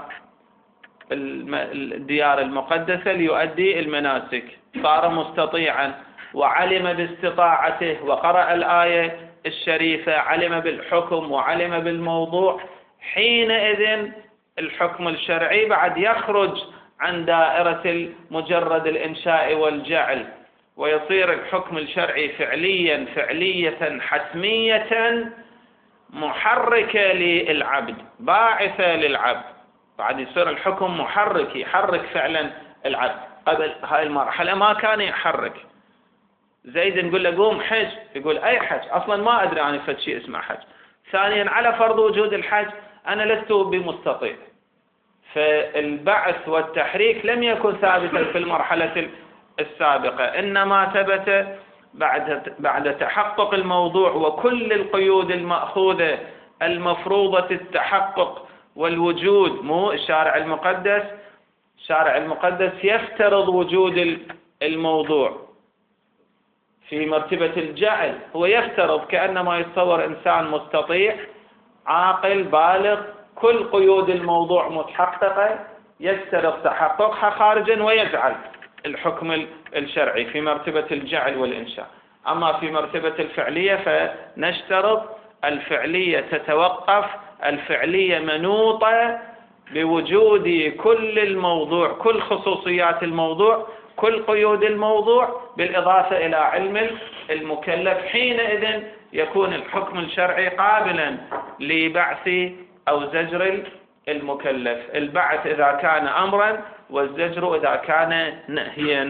الديار المقدسة ليؤدي المناسك، صار مستطيعا وعلم باستطاعته وقرأ الآية الشريفة، علم بالحكم وعلم بالموضوع. حينئذ الحكم الشرعي بعد يخرج عن دائرة مجرد الإنشاء والجعل، ويصير الحكم الشرعي فعليا فعلية حتمية محركة للعبد، باعثة للعبد. بعد يصير الحكم محرك، يحرك فعلا العبد. قبل هاي المرحلة ما كان يحرك. زيد نقول له قوم حج، يقول أي حج؟ أصلا ما أدري أنا فد شيء اسمه حج. ثانيا على فرض وجود الحج أنا لست بمستطيع. فالبعث والتحريك لم يكن ثابتا في المرحلة السابقة، إنما ثبت بعد بعد تحقق الموضوع وكل القيود المأخوذة المفروضة التحقق والوجود. مو الشارع المقدس الشارع المقدس يفترض وجود الموضوع في مرتبة الجعل، هو يفترض كأنما يتصور إنسان مستطيع عاقل بالغ كل قيود الموضوع متحققة، يفترض تحققها خارجا ويجعل الحكم الشرعي في مرتبة الجعل والإنشاء. أما في مرتبة الفعلية فنشترط الفعلية تتوقف، الفعلية منوطة بوجود كل الموضوع، كل خصوصيات الموضوع، كل قيود الموضوع، بالإضافة إلى علم المكلف. حينئذ يكون الحكم الشرعي قابلا لبعث أو زجر المكلف، البعث إذا كان أمرا والزجر إذا كان نهيا.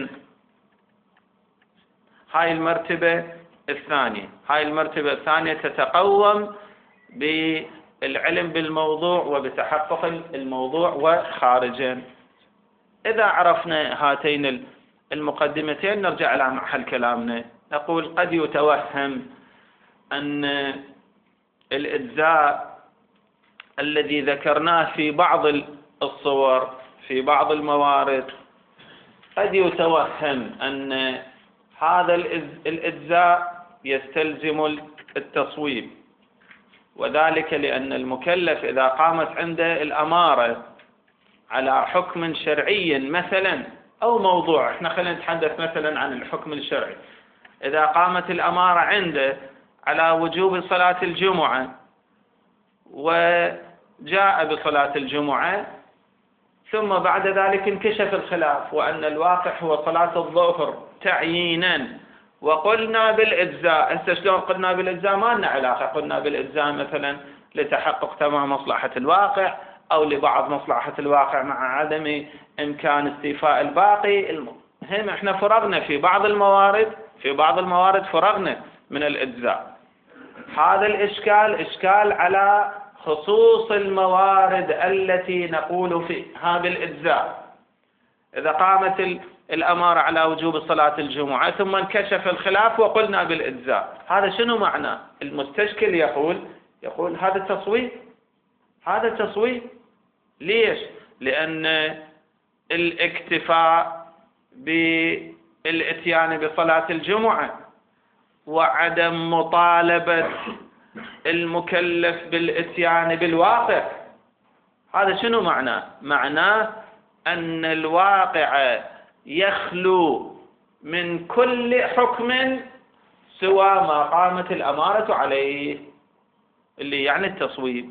هاي المرتبة الثانية هاي المرتبة الثانية تتقوم بالعلم بالموضوع وبتحقق الموضوع وخارجا. إذا عرفنا هاتين المقدمتين نرجع إلى محل كلامنا. نقول قد يتوهم أن الإجزاء الذي ذكرناه في بعض الصور في بعض الموارد، قد يتوهم أن هذا الإجزاء يستلزم التصويب، وذلك لأن المكلف إذا قامت عنده الأمارة على حكم شرعي مثلا أو موضوع، احنا خلينا نتحدث مثلا عن الحكم الشرعي، إذا قامت الأمارة عنده على وجوب صلاة الجمعة وجاء بصلاة الجمعة، ثم بعد ذلك انكشف الخلاف وأن الواقع هو صلاة الظهر تعيينا، وقلنا بالإجزاء. هسه شلون قلنا بالإجزاء؟ ما لنا علاقة. قلنا بالإجزاء مثلا لتحقق تمام مصلحة الواقع أو لبعض مصلحة الواقع مع عدم إمكان استيفاء الباقي. المهم احنا فرغنا في بعض الموارد في بعض الموارد فرغنا من الإجزاء. هذا الإشكال إشكال على خصوص الموارد التي نقول فيها بالإجزاء. إذا قامت الأمارة على وجوب صلاة الجمعة ثم انكشف الخلاف وقلنا بالإجزاء، هذا شنو معناه؟ المستشكل يقول يقول هذا تصويب هذا تصويب. ليش؟ لأن الاكتفاء بالاتيان بصلاة الجمعة وعدم مطالبة المكلف بالاتيان بالواقع، هذا شنو معناه؟ معناه أن الواقع يخلو من كل حكم سوى ما قامت الأمارة عليه، اللي يعني التصويب.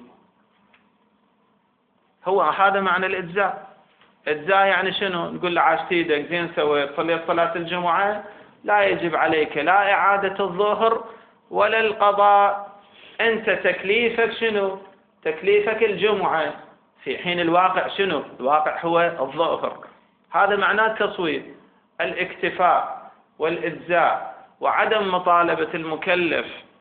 هو هذا معنى الإجزاء. إجزاء يعني شنو؟ نقول له عاش تيدك زين سويت صليت صلاة الجمعة، لا يجب عليك لا إعادة الظهر ولا القضاء، أنت تكليفك شنو؟ تكليفك الجمعة، في حين الواقع شنو؟ الواقع هو الظهر. هذا معناه التصويب، الاكتفاء والإجزاء وعدم مطالبة المكلف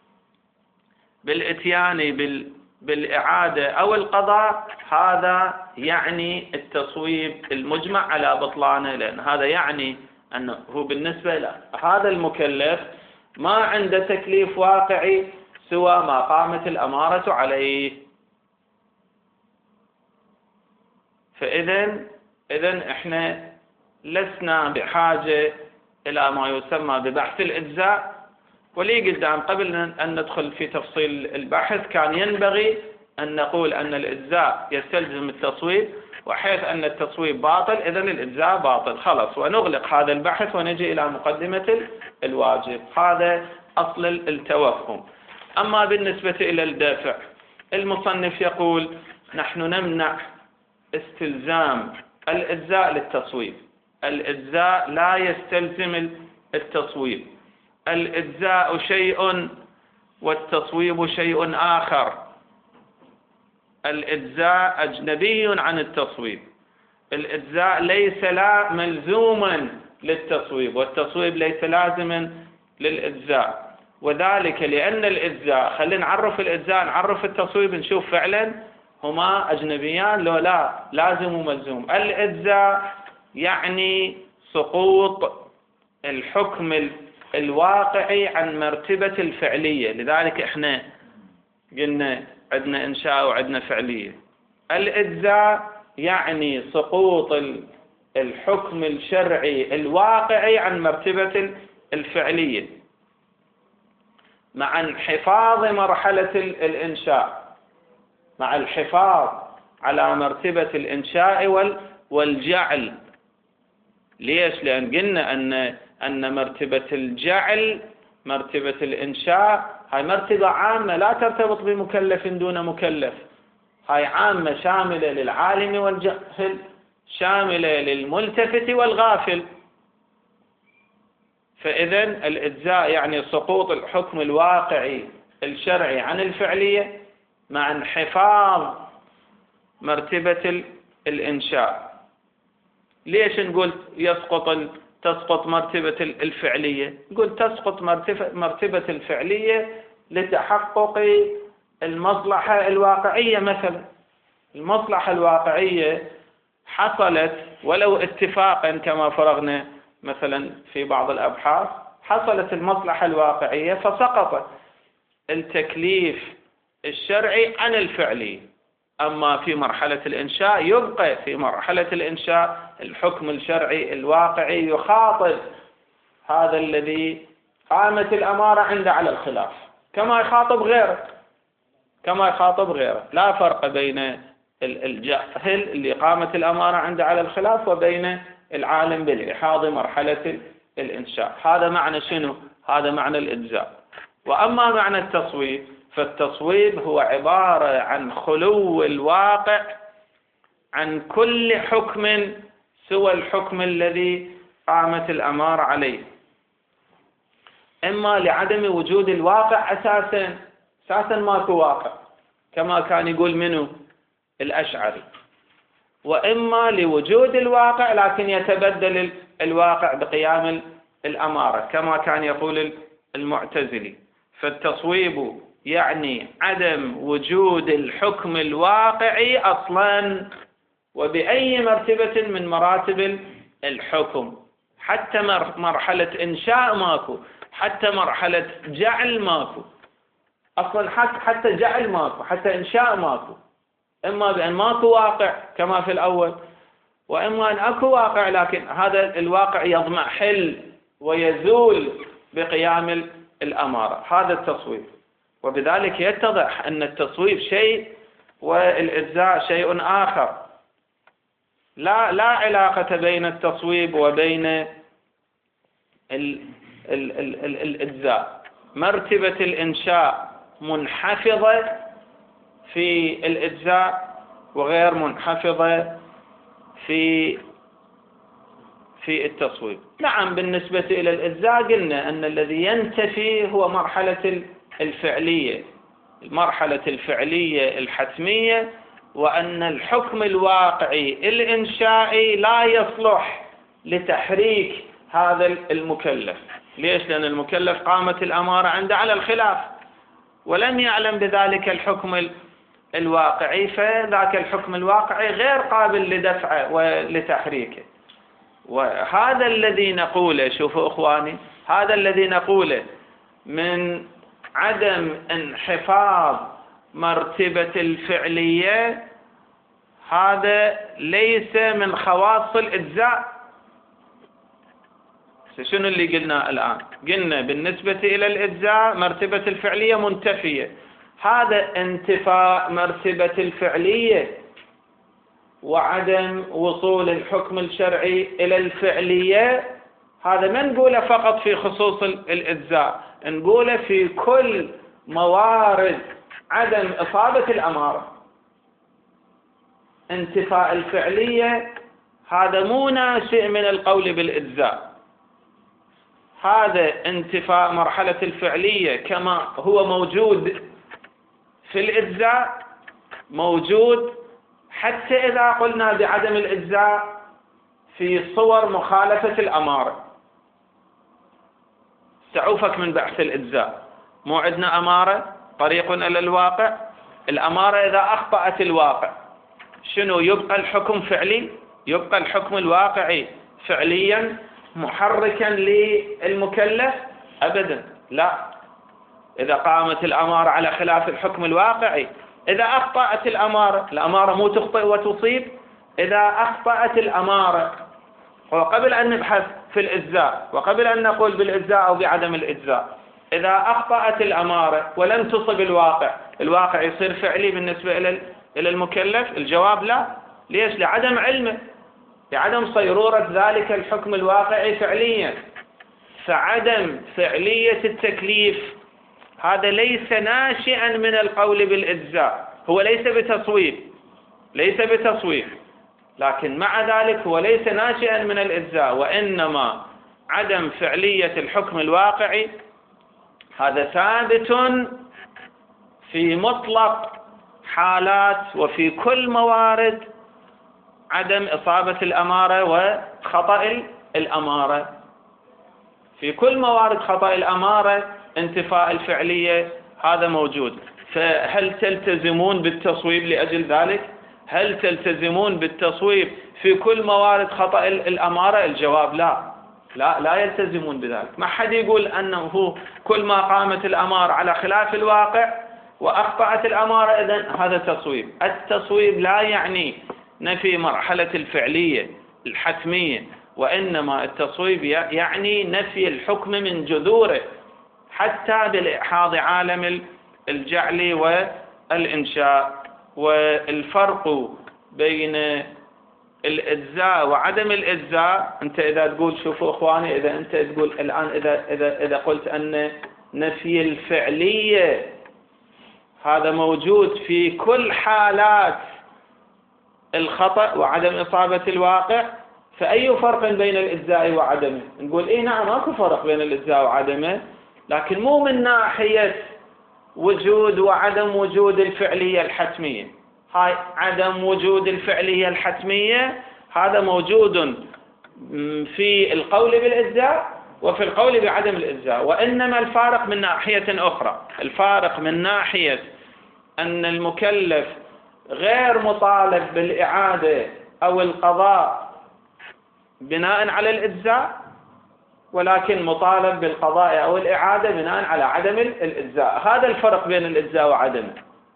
بالاتيان بال بالإعادة أو القضاء، هذا يعني التصويب المجمع على بطلانه، لأن هذا يعني أنه هو بالنسبة لهذا المكلف ما عنده تكليف واقعي سوى ما قامت الأمارة عليه. فإذن إذن إحنا لسنا بحاجة إلى ما يسمى ببحث الإجزاء. ولي قدام قبل أن ندخل في تفصيل البحث كان ينبغي أن نقول أن الإجزاء يستلزم التصويب، وحيث أن التصويب باطل إذن الإجزاء باطل، خلص، ونغلق هذا البحث ونجي إلى مقدمة الواجب. هذا أصل التوهم. أما بالنسبة إلى الدافع، المصنف يقول نحن نمنع استلزام الإجزاء للتصويب. الإجزاء لا يستلزم التصويب. الإجزاء شيء والتصويب شيء آخر. الإجزاء أجنبي عن التصويب. الإجزاء ليس لا ملزوما للتصويب، والتصويب ليس لازما للإجزاء. وذلك لأن الإجزاء، خلينا نعرف الإجزاء نعرف التصويب نشوف فعلا هما أجنبيان لو لا لازم وملزوم. الإجزاء يعني سقوط الحكم الواقعي عن مرتبة الفعلية، لذلك احنا قلنا عندنا إنشاء وعندنا فعلية. الإجزاء يعني سقوط الحكم الشرعي الواقعي عن مرتبة الفعلية مع انحفاظ مرحلة الإنشاء، مع الحفاظ على مرتبة الإنشاء والجعل. ليش؟ لأن قلنا أن أن مرتبة الجعل مرتبة الإنشاء هاي مرتبة عامة لا ترتبط بمكلف دون مكلف، هاي عامة شاملة للعالم والجاهل، شاملة للملتفت والغافل. فإذن الإجزاء يعني سقوط الحكم الواقعي الشرعي عن الفعلية مع انحفاظ مرتبة الإنشاء. ليش نقول يسقط تسقط مرتبة الفعلية؟ نقول تسقط مرتبة مرتبة الفعلية لتحقق المصلحة الواقعية. مثلا المصلحة الواقعية حصلت ولو اتفاقا كما فرغنا مثلا في بعض الأبحاث، حصلت المصلحة الواقعية فسقط التكليف الشرعي عن الفعلي. أما في مرحلة الإنشاء يبقى في مرحلة الإنشاء الحكم الشرعي الواقعي يخاطب هذا الذي قامت الأمارة عنده على الخلاف كما يخاطب غيره، كما يخاطب غيره. لا فرق بين الجاهل اللي قامت الأمارة عنده على الخلاف وبين العالم بالإحاض مرحلة الإنشاء. هذا معنى شنو؟ هذا معنى الإجزاء. وأما معنى التصويب، فالتصويب هو عبارة عن خلو الواقع عن كل حكم سوى الحكم الذي قامت الأمارة عليه، إما لعدم وجود الواقع أساسا، أساسا ماكو واقع كما كان يقول منه الأشعري، وإما لوجود الواقع لكن يتبدل الواقع بقيام الأمارة كما كان يقول المعتزلي. فالتصويب يعني عدم وجود الحكم الواقعي أصلا وبأي مرتبة من مراتب الحكم، حتى مرحلة إنشاء ماكو، حتى مرحلة جعل ماكو أصلا، حتى جعل ماكو، حتى إنشاء ماكو، إما بأن ماكو واقع كما في الأول، وإما أن أكو واقع لكن هذا الواقع يضمحل ويزول بقيام الأمارة. هذا التصويب. وبذلك يتضح أن التصويب شيء والإجزاء شيء آخر، لا لا علاقة بين التصويب وبين ال ال ال ال الإجزاء. مرتبة الإنشاء منحفظة في الإجزاء وغير منحفظة في في التصويب. نعم بالنسبة إلى الإجزاء قلنا أن الذي ينتفي هو مرحلة الفعلية، المرحلة الفعلية الحتمية، وأن الحكم الواقعي الإنشائي لا يصلح لتحريك هذا المكلف. ليش؟ لأن المكلف قامت الأمارة عنده على الخلاف ولم يعلم بذلك الحكم الواقعي، فذاك الحكم الواقعي غير قابل لدفعه ولتحريكه. وهذا الذي نقوله، شوفوا إخواني، هذا الذي نقوله من عدم انحفاظ مرتبة الفعلية، هذا ليس من خواص الإجزاء. شنو اللي قلنا الآن؟ قلنا بالنسبة إلى الإجزاء مرتبة الفعلية منتفية. هذا انتفاء مرتبة الفعلية وعدم وصول الحكم الشرعي إلى الفعلية، هذا ما نقوله فقط في خصوص الإجزاء، نقوله في كل موارد عدم إصابة الأمارة. انتفاء الفعلية هذا مو ناشئ من القول بالإجزاء، هذا انتفاء مرحلة الفعلية كما هو موجود في الإجزاء موجود حتى إذا قلنا بعدم الإجزاء في صور مخالفة الأمارة. تعوفك من بحث الإجزاء، مو عندنا أمارة طريق إلى الواقع؟ الأمارة إذا أخطأت الواقع شنو يبقى الحكم فعلي؟ يبقى الحكم الواقعي فعليا محركا للمكلف؟ أبدا لا. إذا قامت الأمارة على خلاف الحكم الواقعي، إذا أخطأت الأمارة، الأمارة مو تخطئ وتصيب، إذا أخطأت الأمارة، وقبل أن نبحث في الإجزاء وقبل أن نقول بالإجزاء أو بعدم الإجزاء، إذا أخطأت الأمارة ولم تصب الواقع، الواقع يصير فعلي بالنسبة إلى إلى المكلف؟ الجواب لا. ليش؟ لعدم علمه، لعدم صيرورة ذلك الحكم الواقعي فعليا. فعدم فعلية التكليف هذا ليس ناشئا من القول بالإجزاء، هو ليس بتصويب، ليس بتصويب، لكن مع ذلك هو ليس ناشئا من الإجزاء، وإنما عدم فعلية الحكم الواقعي هذا ثابت في مطلق حالات وفي كل موارد عدم إصابة الأمارة وخطأ الأمارة. في كل موارد خطأ الأمارة انتفاء الفعلية هذا موجود. فهل تلتزمون بالتصويب لأجل ذلك؟ هل تلتزمون بالتصويب في كل موارد خطأ الأمارة؟ الجواب لا، لا لا يلتزمون بذلك. ما حد يقول أنه كل ما قامت الأمارة على خلاف الواقع وأخطأت الأمارة إذن هذا تصويب. التصويب لا يعني نفي مرحلة الفعلية الحتمية، وإنما التصويب يعني نفي الحكم من جذوره حتى بالإحاض عالم الجعل والإنشاء. والفرق بين الإجزاء وعدم الإجزاء، أنت إذا تقول شوفوا إخواني، إذا أنت تقول الآن إذا إذا إذا قلت أن نفي الفعلية هذا موجود في كل حالات الخطأ وعدم إصابة الواقع، فأي فرق بين الإجزاء وعدمه؟ نقول إيه نعم ماكو فرق بين الإجزاء وعدمه، لكن مو من ناحية وجود وعدم وجود الفعلية الحتمية. هاي عدم وجود الفعلية الحتمية هذا موجود في القول بالإجزاء وفي القول بعدم الإجزاء، وإنما الفارق من ناحية أخرى. الفارق من ناحية أن المكلف غير مطالب بالإعادة أو القضاء بناء على الإجزاء، ولكن مطالب بالقضاء أو الإعادة بناء على عدم الإجزاء. هذا الفرق بين الإجزاء وعدمه.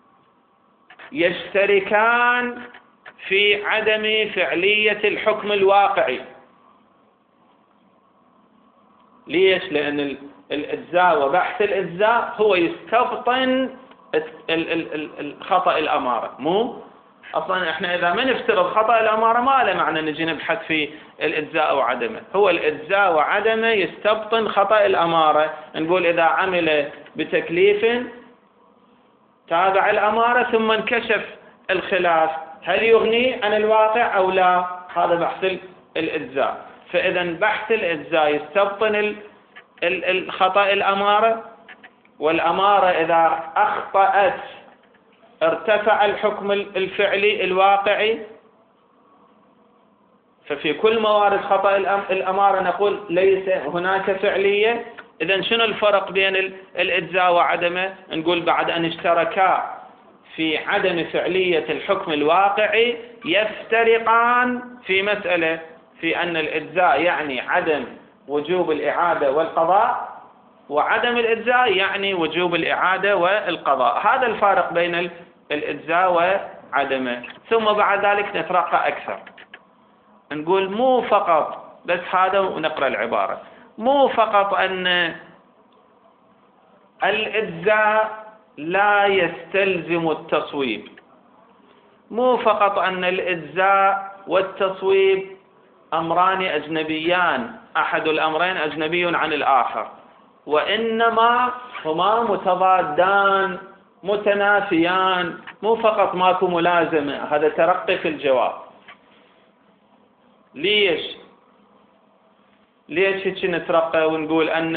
يشتركان في عدم فعلية الحكم الواقعي. ليش؟ لأن الإجزاء وبحث الإجزاء هو يستبطن الخطأ الأمارة. مو أصلا إحنا إذا ما نفترض خطأ الأمارة ما له معنى نجي نبحث في الإجزاء وعدمه. هو الإجزاء وعدمه يستبطن خطأ الأمارة. نقول إذا عمل بتكليف تابع الأمارة ثم انكشف الخلاف، هل يغني عن الواقع أو لا؟ هذا بحث الإجزاء. فإذا بحث الإجزاء يستبطن الخطأ الأمارة، والأمارة إذا أخطأت ارتفع الحكم الفعلي الواقعي. ففي كل موارد خطأ الأمارة نقول ليس هناك فعلية. إذن شنو الفرق بين الإجزاء وعدمه؟ نقول بعد أن اشتركا في عدم فعلية الحكم الواقعي يفترقان في مسألة، في أن الإجزاء يعني عدم وجوب الإعادة والقضاء، وعدم الإجزاء يعني وجوب الإعادة والقضاء. هذا الفارق بين الإجزاء وعدمه. ثم بعد ذلك نترقى أكثر، نقول مو فقط بس هذا، ونقرأ العبارة، مو فقط أن الإجزاء لا يستلزم التصويب، مو فقط أن الإجزاء والتصويب أمران أجنبيان، أحد الأمرين أجنبي عن الآخر، وإنما هما متضادان متنافيان، مو فقط ماكو ملازمة. هذا ترقي في الجواب. ليش؟ ليش هيك نترقى ونقول أن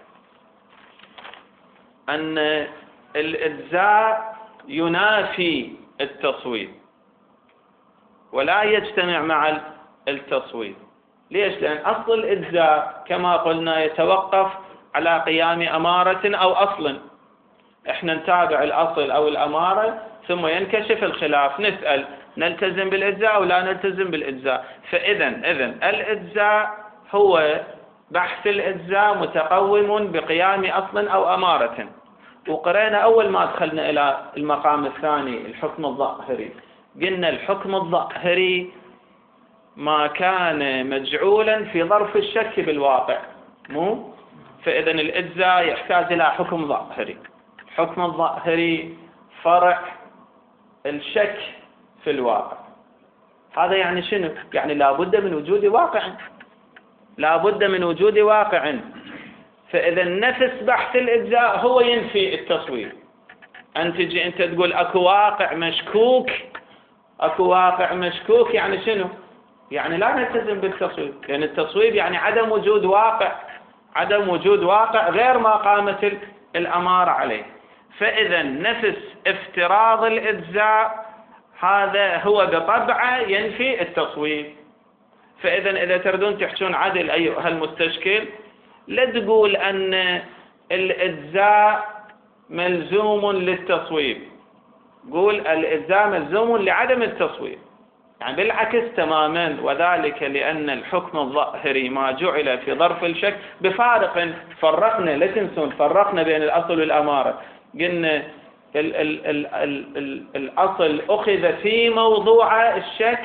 أن الإجزاء ينافي التصويب ولا يجتمع مع التصويب؟ ليش؟ لأن أصل الإجزاء كما قلنا يتوقف على قيام أمارة أو أصل. إحنا نتابع الأصل أو الأمارة ثم ينكشف الخلاف، نسأل نلتزم بالإجزاء أو لا نلتزم بالإجزاء. فإذا إذن الإجزاء هو بحث الإجزاء متقوم بقيام أصل أو أمارة. وقرأنا أول ما دخلنا إلى المقام الثاني الحكم الظاهري، قلنا الحكم الظاهري ما كان مجعولا في ظرف الشك بالواقع، مو؟ فإذا الإجزاء يحتاج إلى حكم ظاهري. حكم الظاهري فرع الشك في الواقع. هذا يعني شنو؟ يعني لابد من وجود واقع، لابد من وجود واقع. فإذا نفس بحث الإجزاء هو ينفي التصويب. أنت تجي أنت تقول أكو واقع مشكوك، أكو واقع مشكوك، يعني شنو؟ يعني لا نلتزم بالتصويب، لأن يعني التصويب يعني عدم وجود واقع، عدم وجود واقع غير ما قامت الأمارة عليه. فإذا نفس افتراض الإجزاء هذا هو بطبعه ينفي التصويب. فإذا إذا تردون تحجون عدل أيها المستشكل، لا تقول أن الإجزاء ملزوم للتصويب، قول الإجزاء ملزوم لعدم التصويب. يعني بالعكس تماما، وذلك لأن الحكم الظاهري ما جعل في ظرف الشك بفارق. فرقنا، لا تنسون، فرقنا بين الأصل والأمارة. قلنا ال ال ال ال ال الأصل أخذ في موضوع الشك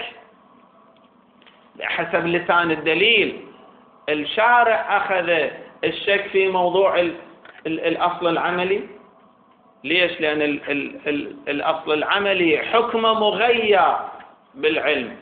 حسب لسان الدليل، الشارع أخذ الشك في موضوع ال ال الأصل العملي. ليش؟ لأن ال ال ال الأصل العملي حكم مغير بالعلم،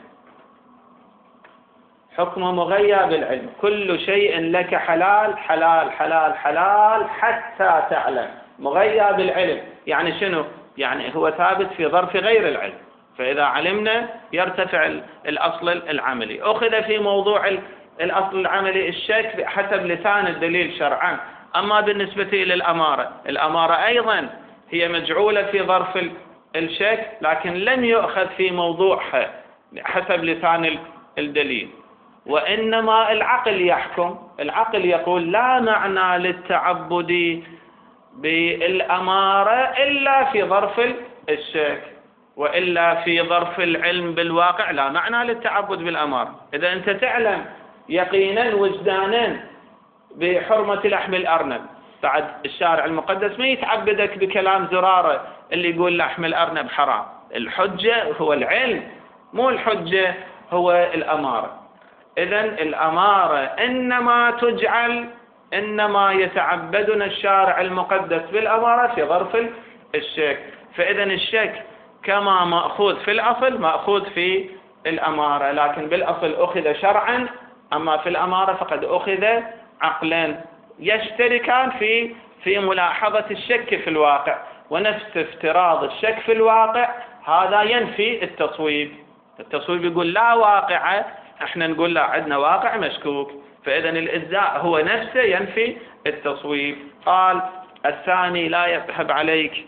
حكم مغير بالعلم. كل شيء لك حلال حلال حلال حلال حتى تعلم، مغير بالعلم. يعني شنو؟ يعني هو ثابت في ظرف غير العلم. فإذا علمنا يرتفع الأصل العملي. أخذ في موضوع الأصل العملي الشك حسب لسان الدليل شرعا. أما بالنسبة إلى الأمارة، الأمارة أيضا هي مجعولة في ظرف الشك، لكن لم يؤخذ في موضوعها حسب لسان الدليل، وإنما العقل يحكم. العقل يقول لا معنى للتعبد بالأمارة إلا في ظرف الشك، وإلا في ظرف العلم بالواقع لا معنى للتعبد بالأمارة. إذا أنت تعلم يقينا وجدانا بحرمة لحم الأرنب، بعد الشارع المقدس ما يتعبدك بكلام زرارة اللي يقول لحم الأرنب حرام. الحجة هو العلم، مو الحجة هو الأمارة. إذن الأمارة إنما تجعل، إنما يتعبدنا الشارع المقدس بالأمارة في ظرف الشك. فإذن الشك كما مأخوذ في الأصل مأخوذ في الأمارة، لكن بالأصل أخذ شرعا، أما في الأمارة فقد أخذ عقلا. يشتركان في في ملاحظة الشك في الواقع، ونفس افتراض الشك في الواقع هذا ينفي التصويب. التصويب يقول لا واقع، احنا نقول لا عندنا واقع مشكوك. فإذا الإجزاء هو نفسه ينفي التصويب. قال الثاني لا يذهب عليك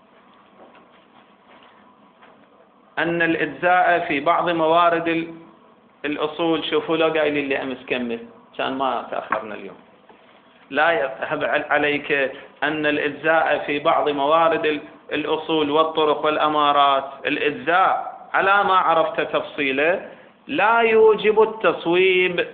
أن الإجزاء في بعض موارد الأصول. شوفوا لو قايل اللي أمس كمل كان ما تأخرنا اليوم. لا يذهب عليك أن الإجزاء في بعض موارد الأصول والطرق والأمارات. الإجزاء على ما عرفت تفصيله لا يوجب التصويب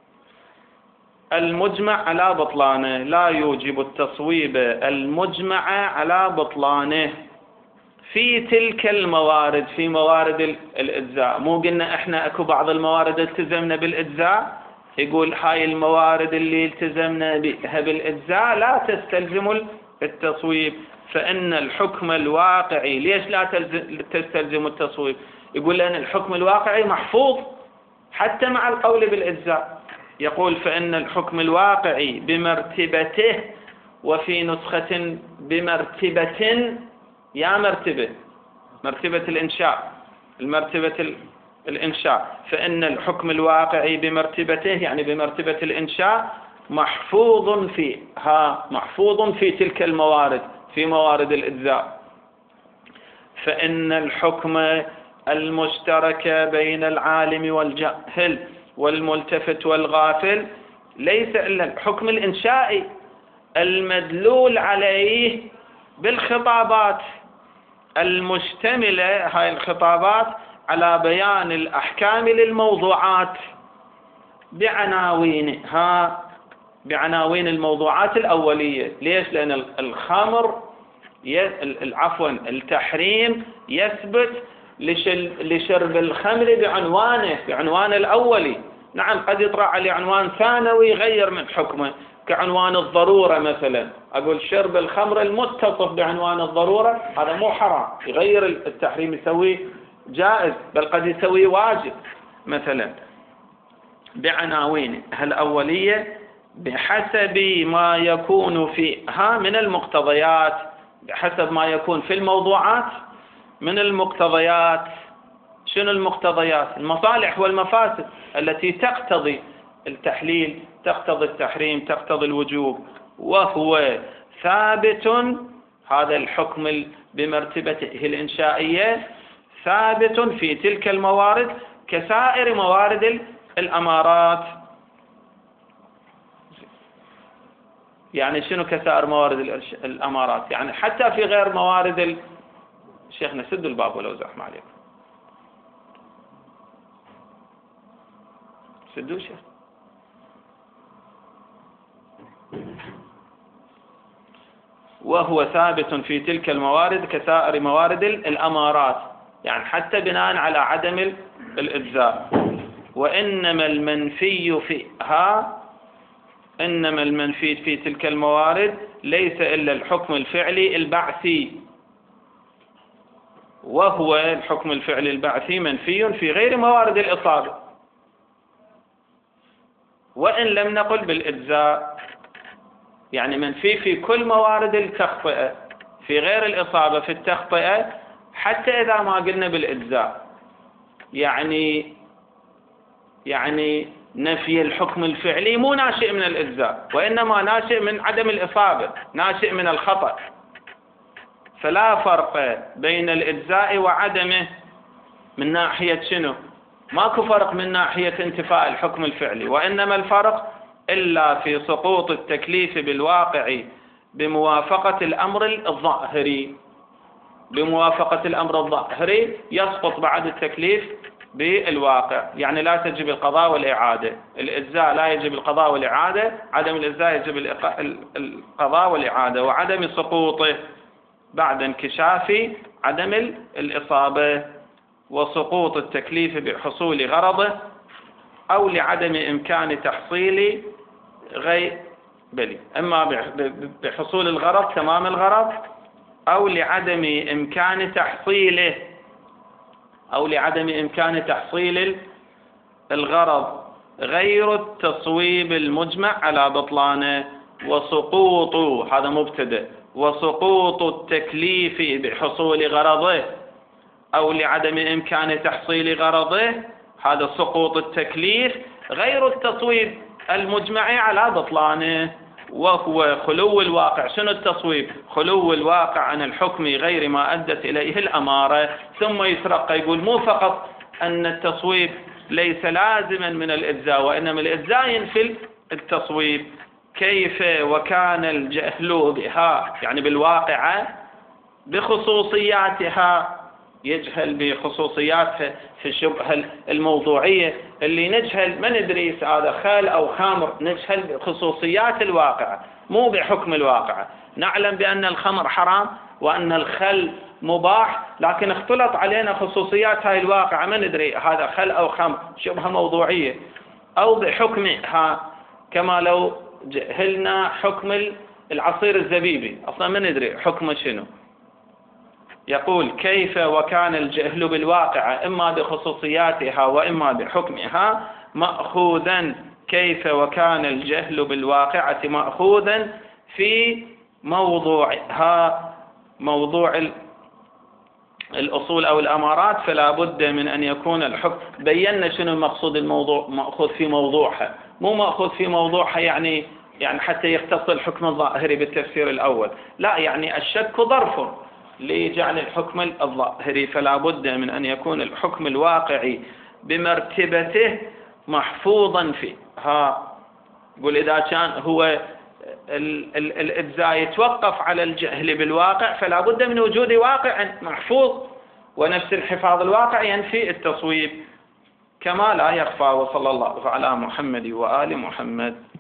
المجمع على بطلانه، لا يوجب التصويب المجمع على بطلانه في تلك الموارد، في موارد الإجزاء. مو قلنا احنا اكو بعض الموارد التزمنا بالإجزاء، يقول هاي الموارد اللي التزمنا بها بالإجزاء لا تستلزم التصويب، فإن الحكم الواقعي ليش لا تستلزم التصويب؟ يقول لأن الحكم الواقعي محفوظ حتى مع القول بالإجزاء. يقول فإن الحكم الواقعي بمرتبته، وفي نسخة بمرتبة، يا مرتبة، مرتبة الإنشاء، المرتبة الإنشاء، فإن الحكم الواقعي بمرتبته يعني بمرتبة الإنشاء محفوظ فيها، محفوظ في تلك الموارد، في موارد الإجزاء. فإن الحكم المشترك بين العالم والجاهل والملتفت والغافل ليس إلا الحكم الإنشائي المدلول عليه بالخطابات المشتملة، هاي الخطابات، على بيان الأحكام للموضوعات بعناوينها، بعناوين الموضوعات الأولية. ليش؟ لأن الخمر عفوا التحريم يثبت لشرب الخمر بعنوانه، بعنوان الأولي. نعم قد يطرأ عليه عنوان ثانوي يغير من حكمه، كعنوان الضرورة مثلا، أقول شرب الخمر المتصف بعنوان الضرورة هذا مو حرام، يغير التحريم يسويه جائز، بل قد يسويه واجب مثلا، بعناوينه الأولية بحسب ما يكون فيها من المقتضيات، بحسب ما يكون في الموضوعات من المقتضيات. شنو المقتضيات؟ المصالح والمفاسد التي تقتضي التحليل، تقتضي التحريم، تقتضي الوجوب، وهو ثابت، هذا الحكم بمرتبته الإنشائية ثابت في تلك الموارد كسائر موارد الأمارات. يعني شنو كسائر موارد الأمارات؟ يعني حتى في غير موارد ال... شيخنا سدوا الباب ولو زحمة عليكم، سدوا شيخ. وهو ثابت في تلك الموارد كسائر موارد الأمارات، يعني حتى بناء على عدم الإجزاء. وإنما المنفي فيها، إنما المنفي في تلك الموارد ليس إلا الحكم الفعلي البعثي، وهو الحكم الفعلي البعثي منفي في غير موارد الإصابة، وإن لم نقل بالإجزاء، يعني منفي في كل موارد التخطئة، في غير الإصابة في التخطئة، حتى إذا ما قلنا بالإجزاء. يعني يعني نفي الحكم الفعلي مو ناشئ من الإجزاء، وإنما ناشئ من عدم الإصابة، ناشئ من الخطأ. فلا فرق بين الإجزاء وعدمه من ناحية شنو؟ ماكو فرق من ناحية انتفاء الحكم الفعلي، وإنما الفرق إلا في سقوط التكليف بالواقع بموافقة الأمر الظاهري. بموافقة الأمر الظاهري يسقط بعد التكليف بالواقع، يعني لا تجب القضاء والإعادة. الإجزاء لا يجب القضاء والإعادة، عدم الإجزاء يجب القضاء والإعادة، وعدم سقوطه بعد انكشاف عدم الإصابة، وسقوط التكليف بحصول غرضه أو لعدم إمكان تحصيل غير بلي، إما بحصول الغرض تمام الغرض، أو لعدم إمكان تحصيله، أو لعدم إمكان تحصيل الغرض غير التصويب المجمع على بطلانه. وسقوط، هذا مبتدأ، وسقوط التكليف بحصول غرضه أو لعدم إمكان تحصيل غرضه، هذا سقوط التكليف غير التصويب المجمع على بطلانه، وهو خلو الواقع. شنو التصويب؟ خلو الواقع عن الحكم غير ما أدت إليه الأمارة. ثم يترقى يقول مو فقط أن التصويب ليس لازما من الإجزاء، وإنما الإجزاء ينفي التصويب. كيف وكان الجهل بها، يعني بالواقعة بخصوصياتها، يجهل بخصوصياتها في الشبهة الموضوعية اللي نجهل ما ندري هذا خل أو خمر، نجهل خصوصيات الواقعة مو بحكم الواقعة. نعلم بأن الخمر حرام وأن الخل مباح، لكن اختلط علينا خصوصيات هاي الواقعة ما ندري هذا خل أو خمر، شبهة موضوعية. أو بحكمها كما لو جهلنا حكم العصير الزبيبي، أصلا ما ندري حكمه شنو. يقول كيف وكان الجهل بالواقع إما بخصوصياتها وإما بحكمها مأخوذا، كيف وكان الجهل بالواقعة مأخوذا في موضوعها، موضوع الأصول أو الأمارات، فلا بد من أن يكون الحكم. بينا شنو المقصود، الموضوع مأخوذ في موضوعها، مو مأخوذ في موضوعها يعني يعني حتى يختص الحكم الظاهري بالتفسير الأول، لا، يعني الشك ظرف لجعل الحكم الظاهري، فلا بد من أن يكون الحكم الواقعي بمرتبته محفوظا فيه. ها قل إذا كان هو الإجزاء يتوقف على الجهل بالواقع فلا بد من وجود واقع محفوظ، ونفس الحفاظ الواقع ينفي التصويب كما لا يخفى. وصلى الله على محمد وآل محمد.